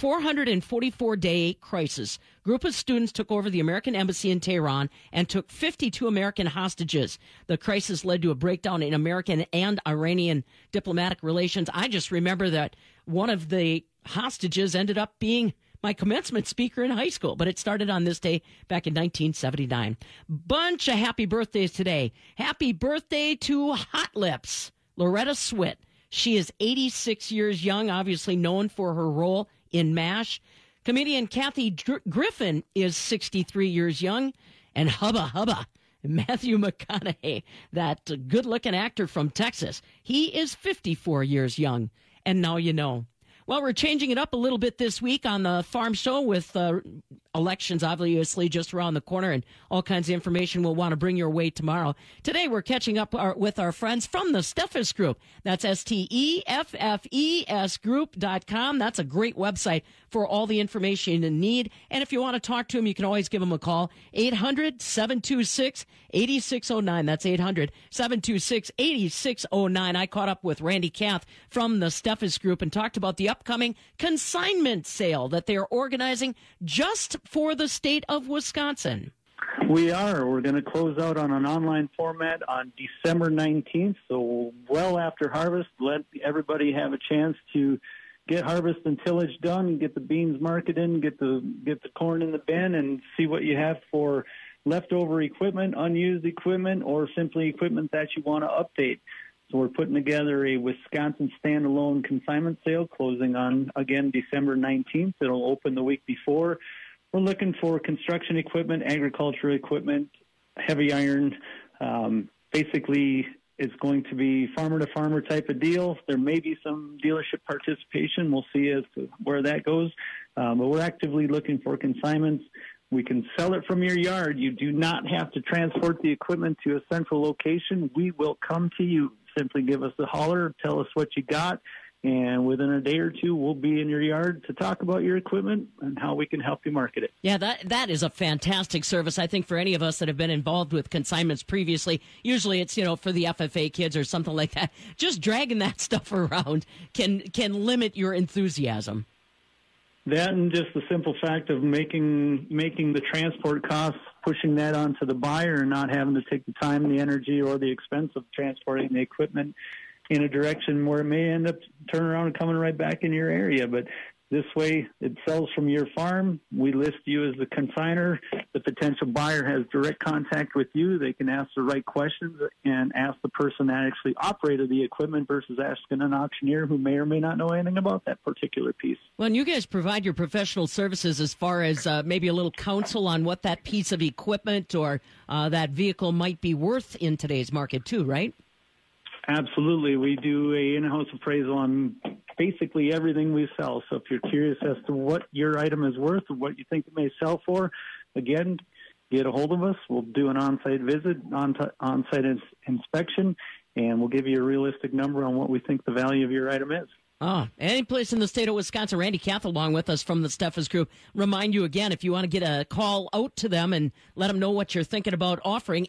444-day crisis. Group of students took over the American embassy in Tehran and took 52 American hostages. The crisis led to a breakdown in American and Iranian diplomatic relations. I just remember that one of the hostages ended up being my commencement speaker in high school, but it started on this day back in 1979. Bunch of happy birthdays today. Happy birthday to Hot Lips, Loretta Swit. She is 86 years young, obviously known for her role in MASH. Comedian Kathy Griffin is 63 years young. And Hubba, Matthew McConaughey, that good-looking actor from Texas, he is 54 years young. And now you know. Well, we're changing it up a little bit this week on the Farm Show with elections obviously just around the corner and all kinds of information we'll want to bring your way tomorrow. Today, we're catching up with our friends from the Steffes Group. That's STEFFES Group.com. That's a great website for all the information you need. And if you want to talk to them, you can always give them a call. 800-726-8609. That's 800-726-8609. I caught up with Randy Kath from the Steffes Group and talked about the upcoming consignment sale that they're organizing just for the state of Wisconsin. We are. We're going to close out on an online format on December 19th, so well after harvest. Let everybody have a chance to get harvest and tillage done, get the beans marketed, get the corn in the bin, and see what you have for leftover equipment, unused equipment, or simply equipment that you want to update. So we're putting together a Wisconsin standalone consignment sale closing on, again, December 19th. It'll open the week before. We're looking for construction equipment, agricultural equipment, heavy iron. Basically, it's going to be farmer-to-farmer type of deal. There may be some dealership participation. We'll see as to where that goes. But we're actively looking for consignments. We can sell it from your yard. You do not have to transport the equipment to a central location. We will come to you. simply give us a holler, tell us what you got, and within a day or two, we'll be in your yard to talk about your equipment and how we can help you market it. Yeah, that is a fantastic service. I think for any of us that have been involved with consignments previously, usually it's, for the FFA kids or something like that, just dragging that stuff around can limit your enthusiasm. That and just the simple fact of making the transport costs, pushing that onto the buyer and not having to take the time, the energy, or the expense of transporting the equipment in a direction where it may end up turning around and coming right back in your area. But this way, it sells from your farm. We list you as the consignor. The potential buyer has direct contact with you. They can ask the right questions and ask the person that actually operated the equipment versus asking an auctioneer who may or may not know anything about that particular piece. Well, and you guys provide your professional services as far as maybe a little counsel on what that piece of equipment or that vehicle might be worth in today's market too, right? Absolutely. We do a in-house appraisal on basically everything we sell. So if you're curious as to what your item is worth or what you think it may sell for, again, get a hold of us. We'll do an on-site visit, on-site inspection, and we'll give you a realistic number on what we think the value of your item is. Any place in the state of Wisconsin. Randy Kath along with us from the Steffes Group. Remind you again, if you want to get a call out to them and let them know what you're thinking about offering,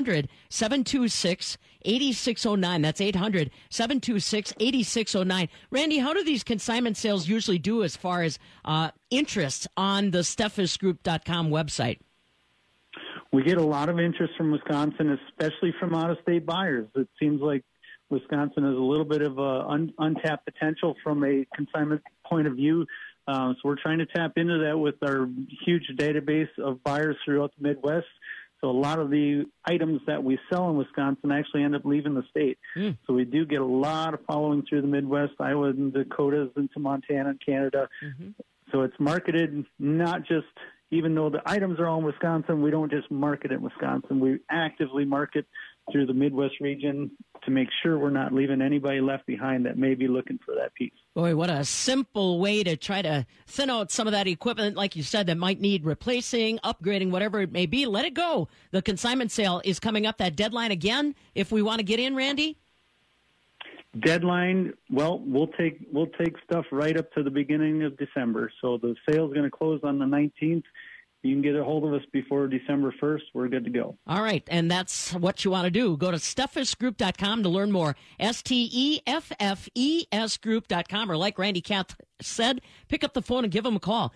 800-726-8609. That's 800-726-8609. Randy, how do these consignment sales usually do as far as interest on the SteffesGroup.com website? We get a lot of interest from Wisconsin, especially from out-of-state buyers. It seems like Wisconsin has a little bit of untapped potential from a consignment point of view. So we're trying to tap into that with our huge database of buyers throughout the Midwest. So a lot of the items that we sell in Wisconsin actually end up leaving the state. So we do get a lot of following through the Midwest, Iowa and Dakotas, into Montana and Canada. So it's marketed not just, even though the items are all in Wisconsin, we don't just market in Wisconsin. We actively market through the Midwest region to make sure we're not leaving anybody left behind that may be looking for that piece. Boy, what a simple way to try to thin out some of that equipment, like you said, that might need replacing, upgrading, whatever it may be. Let it go. The consignment sale is coming up. That deadline again, if we want to get in, Randy? Deadline, well, we'll take stuff right up to the beginning of December. So the sale's going to close on the 19th. You can get a hold of us before December 1st. We're good to go. All right, and that's what you want to do. Go to SteffesGroup.com to learn more. STEFFES Group.com, or like Randy Kath said, pick up the phone and give them a call.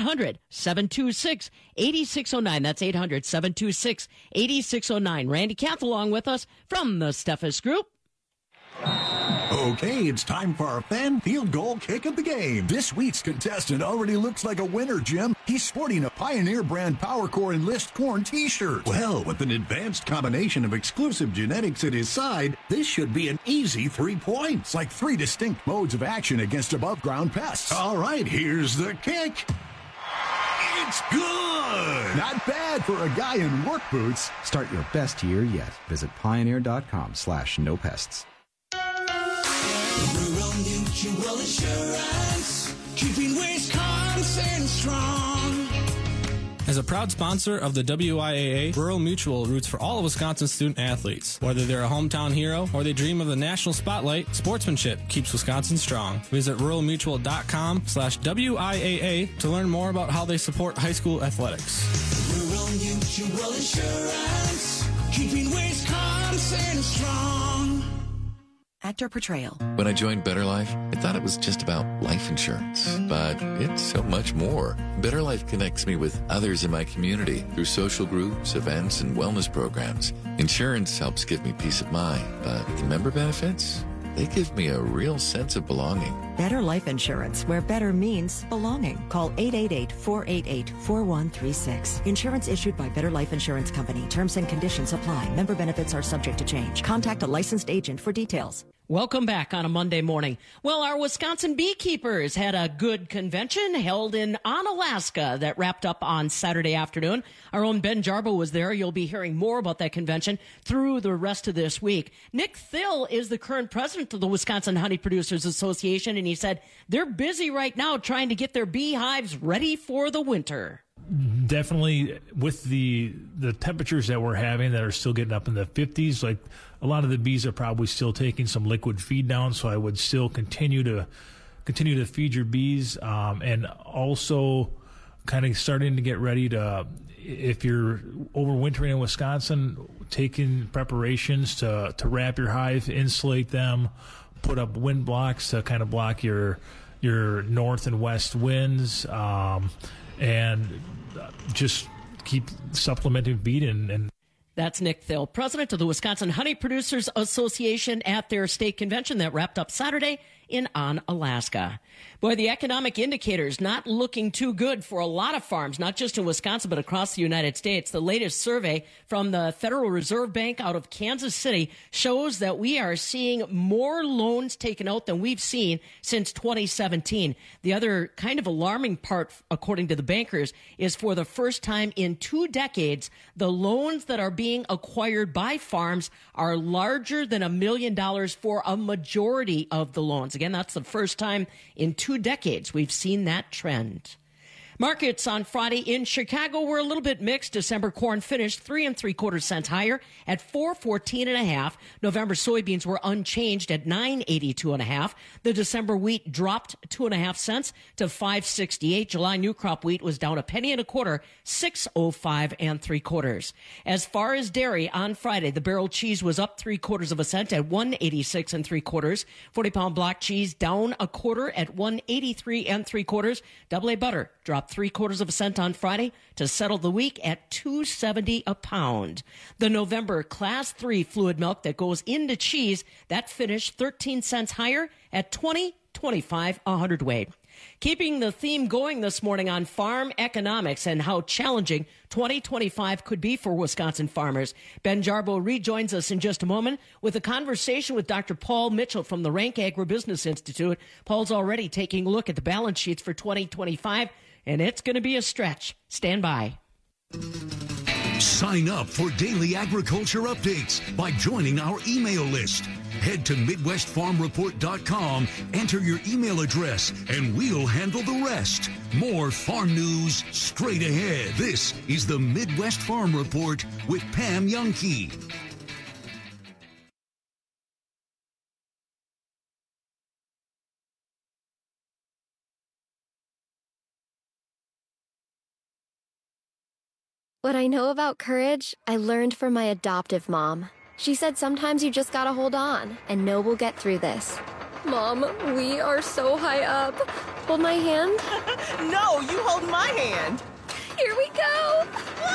800-726-8609. That's 800-726-8609. Randy Kath along with us from the Steffes Group. Okay, it's time for our fan field goal kick of the game. This week's contestant already looks like a winner, Jim. He's sporting a Pioneer brand PowerCore Enlist Corn t-shirt. Well, with an advanced combination of exclusive genetics at his side, this should be an easy 3 points, like 3 distinct modes of action against above-ground pests. All right, here's the kick. It's good! Not bad for a guy in work boots. Start your best year yet. Visit pioneer.com/nopests. Rural Mutual Insurance, keeping Wisconsin strong. As a proud sponsor of the WIAA, Rural Mutual roots for all of Wisconsin's student athletes. Whether they're a hometown hero or they dream of the national spotlight, sportsmanship keeps Wisconsin strong. Visit ruralmutual.com/WIAA to learn more about how they support high school athletics. Rural Mutual Insurance, keeping Wisconsin strong. Actor portrayal. When I joined Better Life, I thought it was just about life insurance, but it's so much more. Better Life connects me with others in my community through social groups, events, and wellness programs. Insurance helps give me peace of mind, but the member benefits, they give me a real sense of belonging. Better Life Insurance, where better means belonging. Call 888-488-4136. Insurance issued by Better Life Insurance Company. Terms and conditions apply. Member benefits are subject to change. Contact a licensed agent for details. Welcome back on a Monday morning. Well, our Wisconsin beekeepers had a good convention held in Onalaska that wrapped up on Saturday afternoon. Our own Ben Jarbo was there. You'll be hearing more about that convention through the rest of this week. Nick Thill is the current president of the Wisconsin Honey Producers Association, and he said they're busy right now trying to get their beehives ready for the winter. Definitely with the temperatures that we're having that are still getting up in the 50s, like a lot of the bees are probably still taking some liquid feed down, so I would still continue to feed your bees, and also kind of starting to get ready to, if you're overwintering in Wisconsin, taking preparations to wrap your hive, insulate them, put up wind blocks to kind of block your north and west winds, and just keep supplementing feed and That's Nick Thill, president of the Wisconsin Honey Producers Association, at their state convention that wrapped up Saturday in Alaska. Boy, the economic indicators not looking too good for a lot of farms, not just in Wisconsin, but across the United States. The latest survey from the Federal Reserve Bank out of Kansas City shows that we are seeing more loans taken out than we've seen since 2017. The other kind of alarming part, according to the bankers, is for the first time in 2 decades, the loans that are being acquired by farms are larger than $1 million for a majority of the loans. Again, that's the first time in 2 decades we've seen that trend. Markets on Friday in Chicago were a little bit mixed. December corn finished 3 3/4 cents higher at $4.14.5. November soybeans were unchanged at $9.82.5. The December wheat dropped 2.5 cents to $5.68. July new crop wheat was down 1 1/4 pennies, $6.05 3/4. As far as dairy on Friday, the barrel cheese was up 3/4 cent at $1.86 3/4. 40-pound block cheese down 1/4 at $1.83 3/4. Double A butter dropped 3/4 cent on Friday to settle the week at $2.70 a pound. The November Class 3 fluid milk that goes into cheese, that finished 13 cents higher at $20.25 a hundredweight. Keeping the theme going this morning on farm economics and how challenging 2025 could be for Wisconsin farmers. Ben Jarbo rejoins us in just a moment with a conversation with Dr. Paul Mitchell from the Rank Agribusiness Institute. Paul's already taking a look at the balance sheets for 2025, and it's going to be a stretch. Stand by. Sign up for daily agriculture updates by joining our email list. Head to MidwestFarmReport.com, enter your email address, and we'll handle the rest. More farm news straight ahead. This is the Midwest Farm Report with Pam Youngkey. What I know about courage, I learned from my adoptive mom. She said sometimes you just gotta hold on and know we'll get through this. Mom, we are so high up. Hold my hand. No, you hold my hand. Here we go.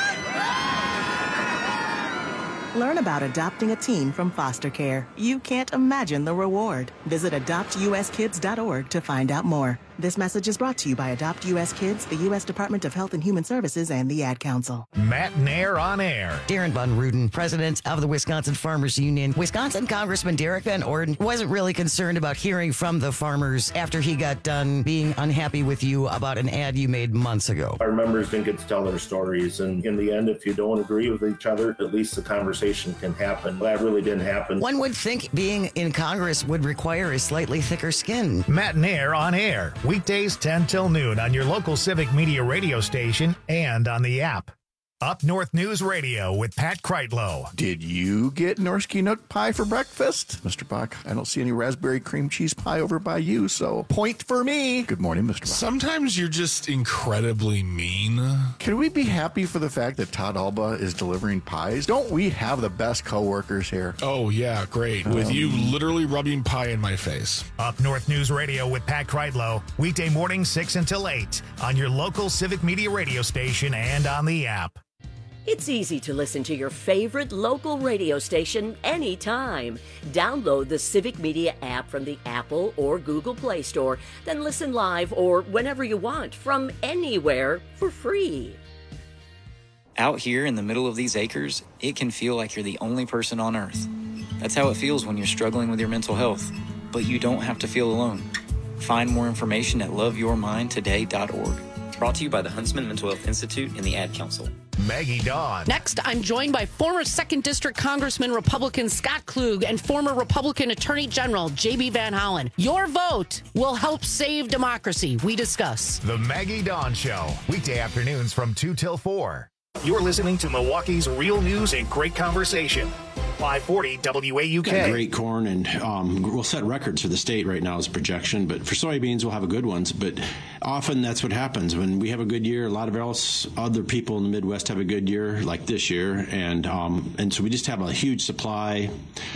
Learn about adopting a teen from foster care. You can't imagine the reward. Visit adoptuskids.org to find out more. This message is brought to you by Adopt U.S. Kids, the U.S. Department of Health and Human Services, and the Ad Council. Matt Nair on air. Darren Von Ruden, president of the Wisconsin Farmers Union. Wisconsin Congressman Derek Van Orden wasn't really concerned about hearing from the farmers after he got done being unhappy with you about an ad you made months ago. Our members didn't get to tell their stories, and in the end, if you don't agree with each other, at least the conversation can happen. That really didn't happen. One would think being in Congress would require a slightly thicker skin. Matt Nair on air. Weekdays 10 till noon on your local Civic Media radio station and on the app. Up North News Radio with Pat Kreitlow. Did you get Norsky Nook pie for breakfast? Mr. Bach, I don't see any raspberry cream cheese pie over by you, so point for me. Good morning, Mr. Bach. Sometimes you're just incredibly mean. Can we be happy for the fact that Todd Alba is delivering pies? Don't we have the best coworkers here? Oh, yeah, great. With you literally rubbing pie in my face. Up North News Radio with Pat Kreitlow. Weekday morning 6 until 8 on your local Civic Media radio station and on the app. It's easy to listen to your favorite local radio station anytime. Download the Civic Media app from the Apple or Google Play Store, then listen live or whenever you want from anywhere for free. Out here in the middle of these acres, it can feel like you're the only person on Earth. That's how it feels when you're struggling with your mental health. But you don't have to feel alone. Find more information at loveyourmindtoday.org. Brought to you by the Huntsman Mental Health Institute and the Ad Council. Maggie Dawn. Next, I'm joined by former 2nd District Congressman Republican Scott Klug and former Republican Attorney General J.B. Van Hollen. Your vote will help save democracy. We discuss. The Maggie Dawn Show. Weekday afternoons from 2 till 4. You're listening to Milwaukee's real news and great conversation. 540 WAUK. Got great corn, and we'll set records for the state right now as a projection. But for soybeans, we'll have a good ones. But often that's what happens when we have a good year. A lot of other people in the Midwest have a good year, like this year, and so we just have a huge supply.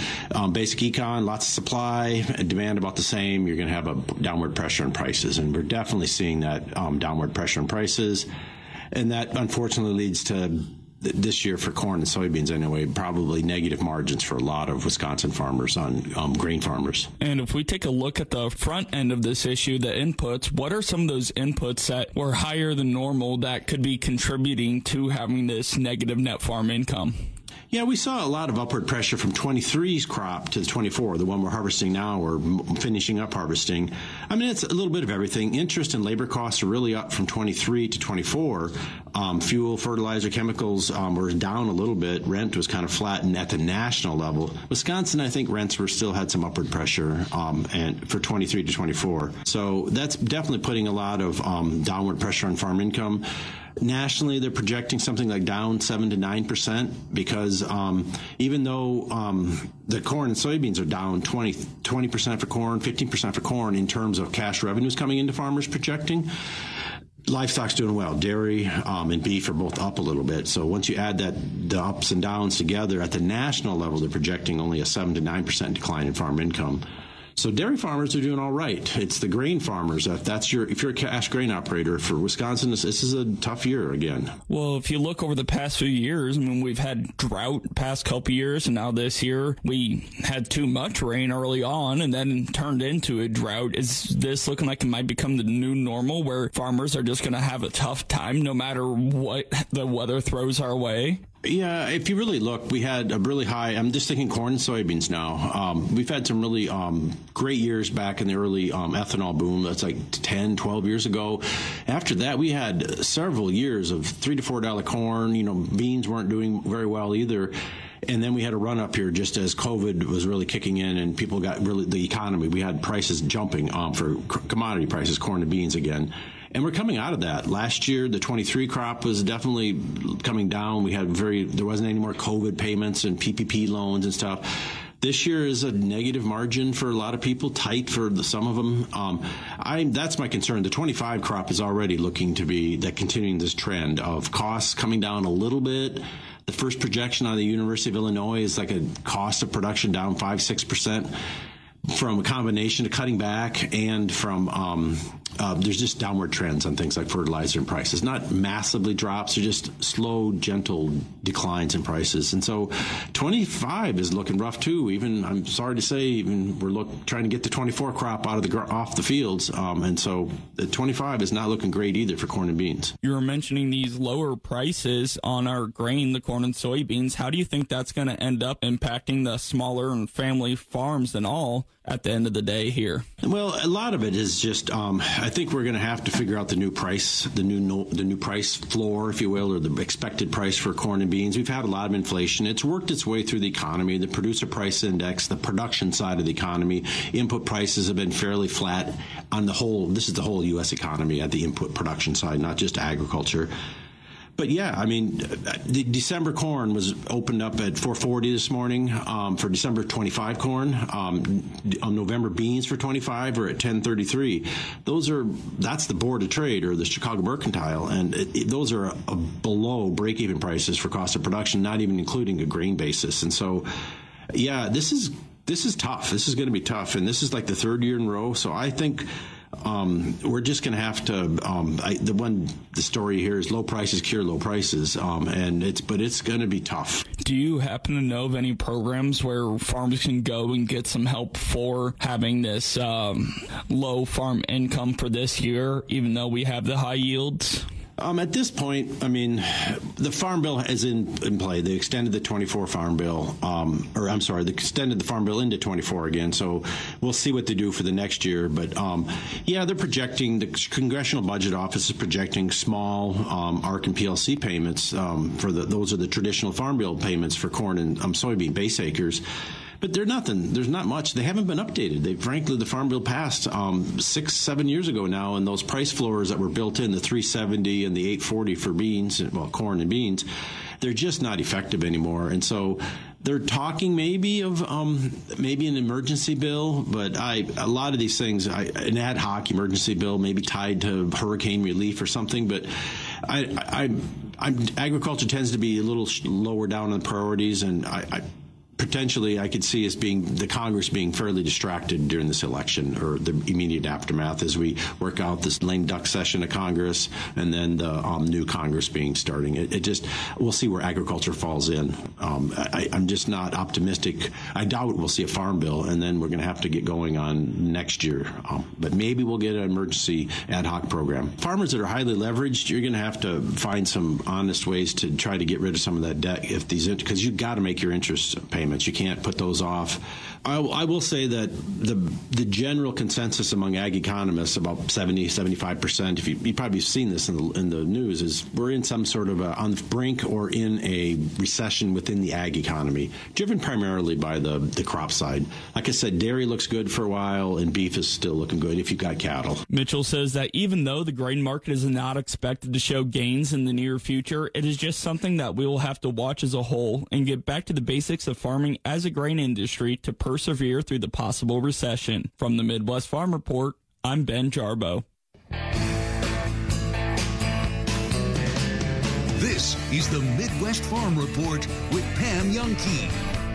Basic econ, lots of supply, and demand about the same. You're going to have a downward pressure on prices, and we're definitely seeing that downward pressure on prices, and that unfortunately leads to this year for corn and soybeans anyway, probably negative margins for a lot of Wisconsin farmers on grain farmers. And if we take a look at the front end of this issue, the inputs, what are some of those inputs that were higher than normal that could be contributing to having this negative net farm income? Yeah, we saw a lot of upward pressure from 23's crop to the 24, the one we're harvesting now or finishing up harvesting. I mean, it's a little bit of everything. Interest and labor costs are really up from 23 to 24. Fuel, fertilizer, chemicals were down a little bit. Rent was kind of flattened at the national level. Wisconsin, I think rents still had some upward pressure and for 23 to 24. So that's definitely putting a lot of downward pressure on farm income. Nationally, they're projecting something like down 7 to 9% because even though the corn and soybeans are down 20% for corn, 15% for corn in terms of cash revenues coming into farmers projecting, livestock's doing well. Dairy and beef are both up a little bit. So once you add the ups and downs together at the national level, they're projecting only a 7 to 9% decline in farm income. So dairy farmers are doing all right. It's the grain farmers. If you're a cash grain operator for Wisconsin, this is a tough year again. Well, if you look over the past few years, I mean, we've had drought past couple years, and now this year we had too much rain early on and then turned into a drought. Is this looking like it might become the new normal where farmers are just going to have a tough time no matter what the weather throws our way? Yeah, if you really look, we had a really high, I'm just thinking corn and soybeans now. We've had some really great years back in the early ethanol boom. That's like 10, 12 years ago. After that, we had several years of $3 to $4 corn. Beans weren't doing very well either. And then we had a run up here just as COVID was really kicking in and people got the economy. We had prices jumping for commodity prices, corn and beans again. And we're coming out of that. Last year, the 23 crop was definitely coming down. There wasn't any more COVID payments and PPP loans and stuff. This year is a negative margin for a lot of people, tight for some of them. That's my concern. The 25 crop is already looking to be continuing this trend of costs coming down a little bit. The first projection out of the University of Illinois is like a cost of production down 5-6%. From a combination of cutting back and from there's just downward trends on things like fertilizer and prices. Not massively drops, they're just slow, gentle declines in prices. And so 25 is looking rough too. Even, I'm sorry to say, even we're trying to get the 24 crop off the fields. And so the 25 is not looking great either for corn and beans. You were mentioning these lower prices on our grain, the corn and soybeans. How do you think that's going to end up impacting the smaller and family farms and all at the end of the day here? Well, a lot of it is just I think we're going to have to figure out the new price, the new price floor, if you will, or the expected price for corn and beans. We've had a lot of inflation. It's worked its way through the economy, the producer price index, the production side of the economy. Input prices have been fairly flat on the whole. This is the whole U.S. economy at the input production side, not just agriculture. But yeah, I mean, the December corn was opened up at $4.40 this morning for December 25 corn. On November beans for 25 are at $10.33. That's the Board of Trade or the Chicago Mercantile, and those are below break-even prices for cost of production, not even including a grain basis. And so, yeah, this is tough. This is going to be tough, and this is like the third year in a row. So I think we're just going to have to. The story here is low prices cure low prices, but it's going to be tough. Do you happen to know of any programs where farmers can go and get some help for having this low farm income for this year, even though we have the high yields? At this point, I mean, the Farm Bill is in play. They extended the 24 Farm Bill, they extended the Farm Bill into 24 again. So we'll see what they do for the next year. But they're projecting, the Congressional Budget Office is projecting small ARC and PLC payments those are the traditional Farm Bill payments for corn and soybean base acres. But there's not much. They haven't been updated. Frankly, the Farm Bill passed 6-7 years ago now, and those price floors that were built in, the $3.70 and the $8.40 for beans, corn and beans, they're just not effective anymore. And so They're talking maybe of maybe an emergency bill, but a lot of these things, an ad hoc emergency bill, maybe tied to hurricane relief or something. But agriculture tends to be a little lower down on the priorities, and potentially I could see as being the Congress being fairly distracted during this election or the immediate aftermath as we work out this lame duck session of Congress and then the new Congress starting. It just, we'll see where agriculture falls in. I'm just not optimistic. I doubt we'll see a farm bill, and then we're going to have to get going on next year. But maybe we'll get an emergency ad hoc program. Farmers that are highly leveraged, you're going to have to find some honest ways to try to get rid of some of that debt because you've got to make your interest payments. You can't put those off. I will say that the general consensus among ag economists, about 70-75%, if you've probably seen this in the news, is we're in some sort of on the brink or in a recession within the ag economy, driven primarily by the crop side. Like I said, dairy looks good for a while, and beef is still looking good if you've got cattle. Mitchell says that even though the grain market is not expected to show gains in the near future, it is just something that we will have to watch as a whole and get back to the basics of farming as a grain industry to persevere through the possible recession. From the Midwest Farm Report, I'm Ben Jarbo. This is the Midwest Farm Report with Pam Youngkey.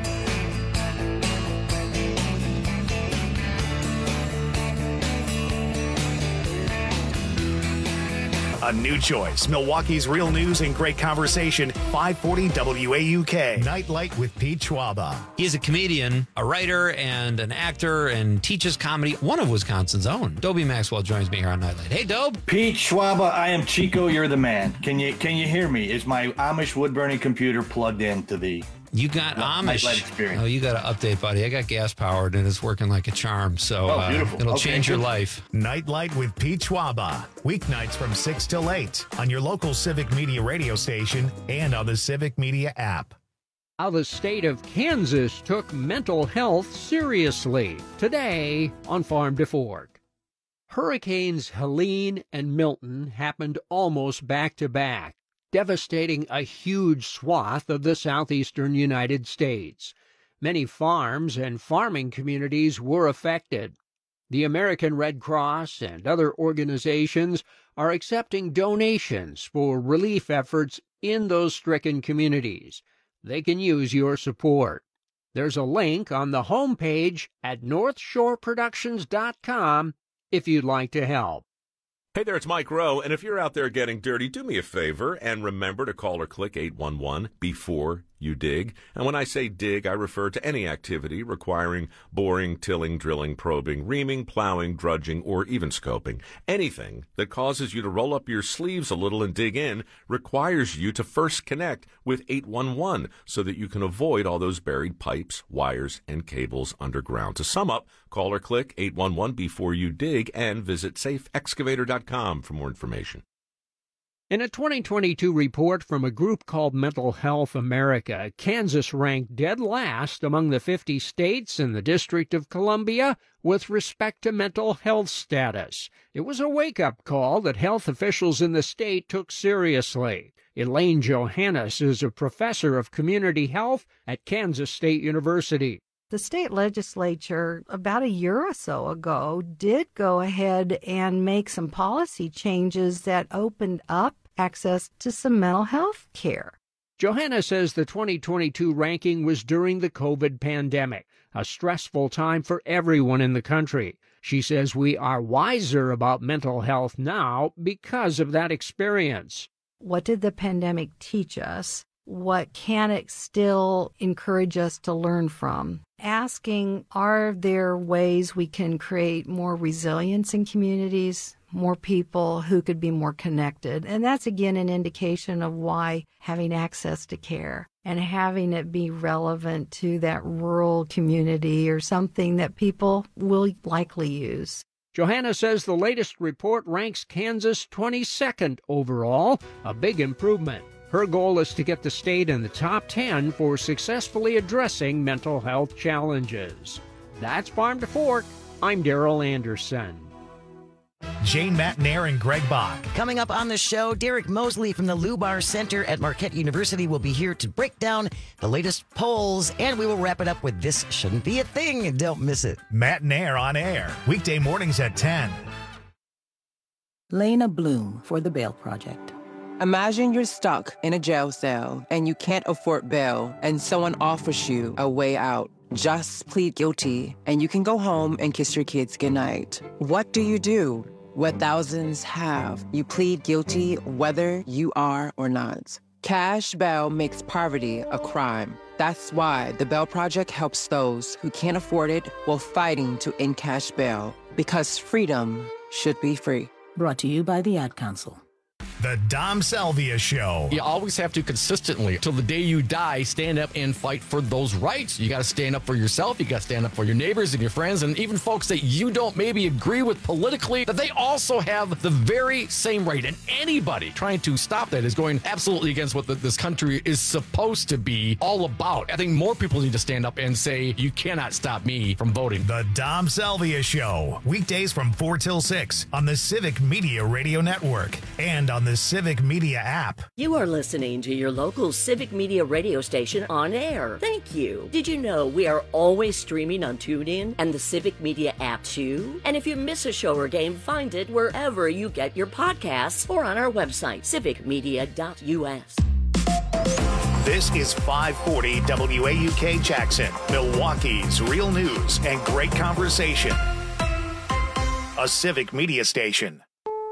A new choice. Milwaukee's real news and great conversation. 540 WAUK. Nightlight with Pete Schwaba. He is a comedian, a writer, and an actor, and teaches comedy. One of Wisconsin's own. Dobie Maxwell joins me here on Nightlight. Hey, Dobe. Pete Schwaba, I am Chico. You're the man. Can you hear me? Is my Amish wood-burning computer plugged into the... You got Amish. Oh, you got to update, buddy. I got gas powered and it's working like a charm. So it'll change your life. Nightlight with Pete Schwaba. Weeknights from 6 till 8 on your local Civic Media radio station and on the Civic Media app. How the state of Kansas took mental health seriously. Today on Farm to Fork. Hurricanes Helene and Milton happened almost back to back, devastating a huge swath of the southeastern United States. Many farms and farming communities were affected. The American Red Cross and other organizations are accepting donations for relief efforts in those stricken communities. They can use your support. There's a link on the homepage at northshoreproductions.com if you'd like to help. Hey there, it's Mike Rowe, and if you're out there getting dirty, do me a favor and remember to call or click 811 before you dig. And when I say dig, I refer to any activity requiring boring, tilling, drilling, probing, reaming, plowing, drudging, or even scoping. Anything that causes you to roll up your sleeves a little and dig in requires you to first connect with 811 so that you can avoid all those buried pipes, wires, and cables underground. To sum up, call or click 811 before you dig and visit safeexcavator.com for more information. In a 2022 report from a group called Mental Health America, Kansas ranked dead last among the 50 states in the District of Columbia with respect to mental health status. It was a wake-up call that health officials in the state took seriously. Elaine Johannes is a professor of community health at Kansas State University. The state legislature, about a year or so ago, did go ahead and make some policy changes that opened up access to some mental health care. Johanna says the 2022 ranking was during the COVID pandemic, a stressful time for everyone in the country. She says we are wiser about mental health now because of that experience. What did the pandemic teach us? What can it still encourage us to learn from? Asking, are there ways we can create more resilience in communities, more people who could be more connected? And that's, again, an indication of why having access to care and having it be relevant to that rural community or something that people will likely use. Johanna says the latest report ranks Kansas 22nd overall, a big improvement. Her goal is to get the state in the top 10 for successfully addressing mental health challenges. That's Farm to Fork. I'm Daryl Anderson. Jane Matnair and Greg Bach. Coming up on the show, Derek Mosley from the Lubar Center at Marquette University will be here to break down the latest polls, and we will wrap it up with This Shouldn't Be a Thing. Don't miss it. Matnair on air, weekday mornings at 10. Lena Bloom for the Bail Project. Imagine you're stuck in a jail cell and you can't afford bail and someone offers you a way out. Just plead guilty and you can go home and kiss your kids goodnight. What do you do? What thousands have. You plead guilty whether you are or not. Cash bail makes poverty a crime. That's why the Bail Project helps those who can't afford it while fighting to end cash bail. Because freedom should be free. Brought to you by the Ad Council. The Dom Salvia Show. You always have to consistently, till the day you die, stand up and fight for those rights. You got to stand up for yourself. You got to stand up for your neighbors and your friends and even folks that you don't maybe agree with politically, that they also have the very same right. And anybody trying to stop that is going absolutely against what this country is supposed to be all about. I think more people need to stand up and say, you cannot stop me from voting. The Dom Salvia Show. Weekdays from 4 till 6 on the Civic Media Radio Network and on the Civic Media app. You are listening to your local Civic Media radio station on air. Thank you. Did you know we are always streaming on TuneIn and the Civic Media app too? And if you miss a show or game, find it wherever you get your podcasts or on our website, civicmedia.us. This is 540 WAUK Jackson, Milwaukee's real news and great conversation. A Civic Media station.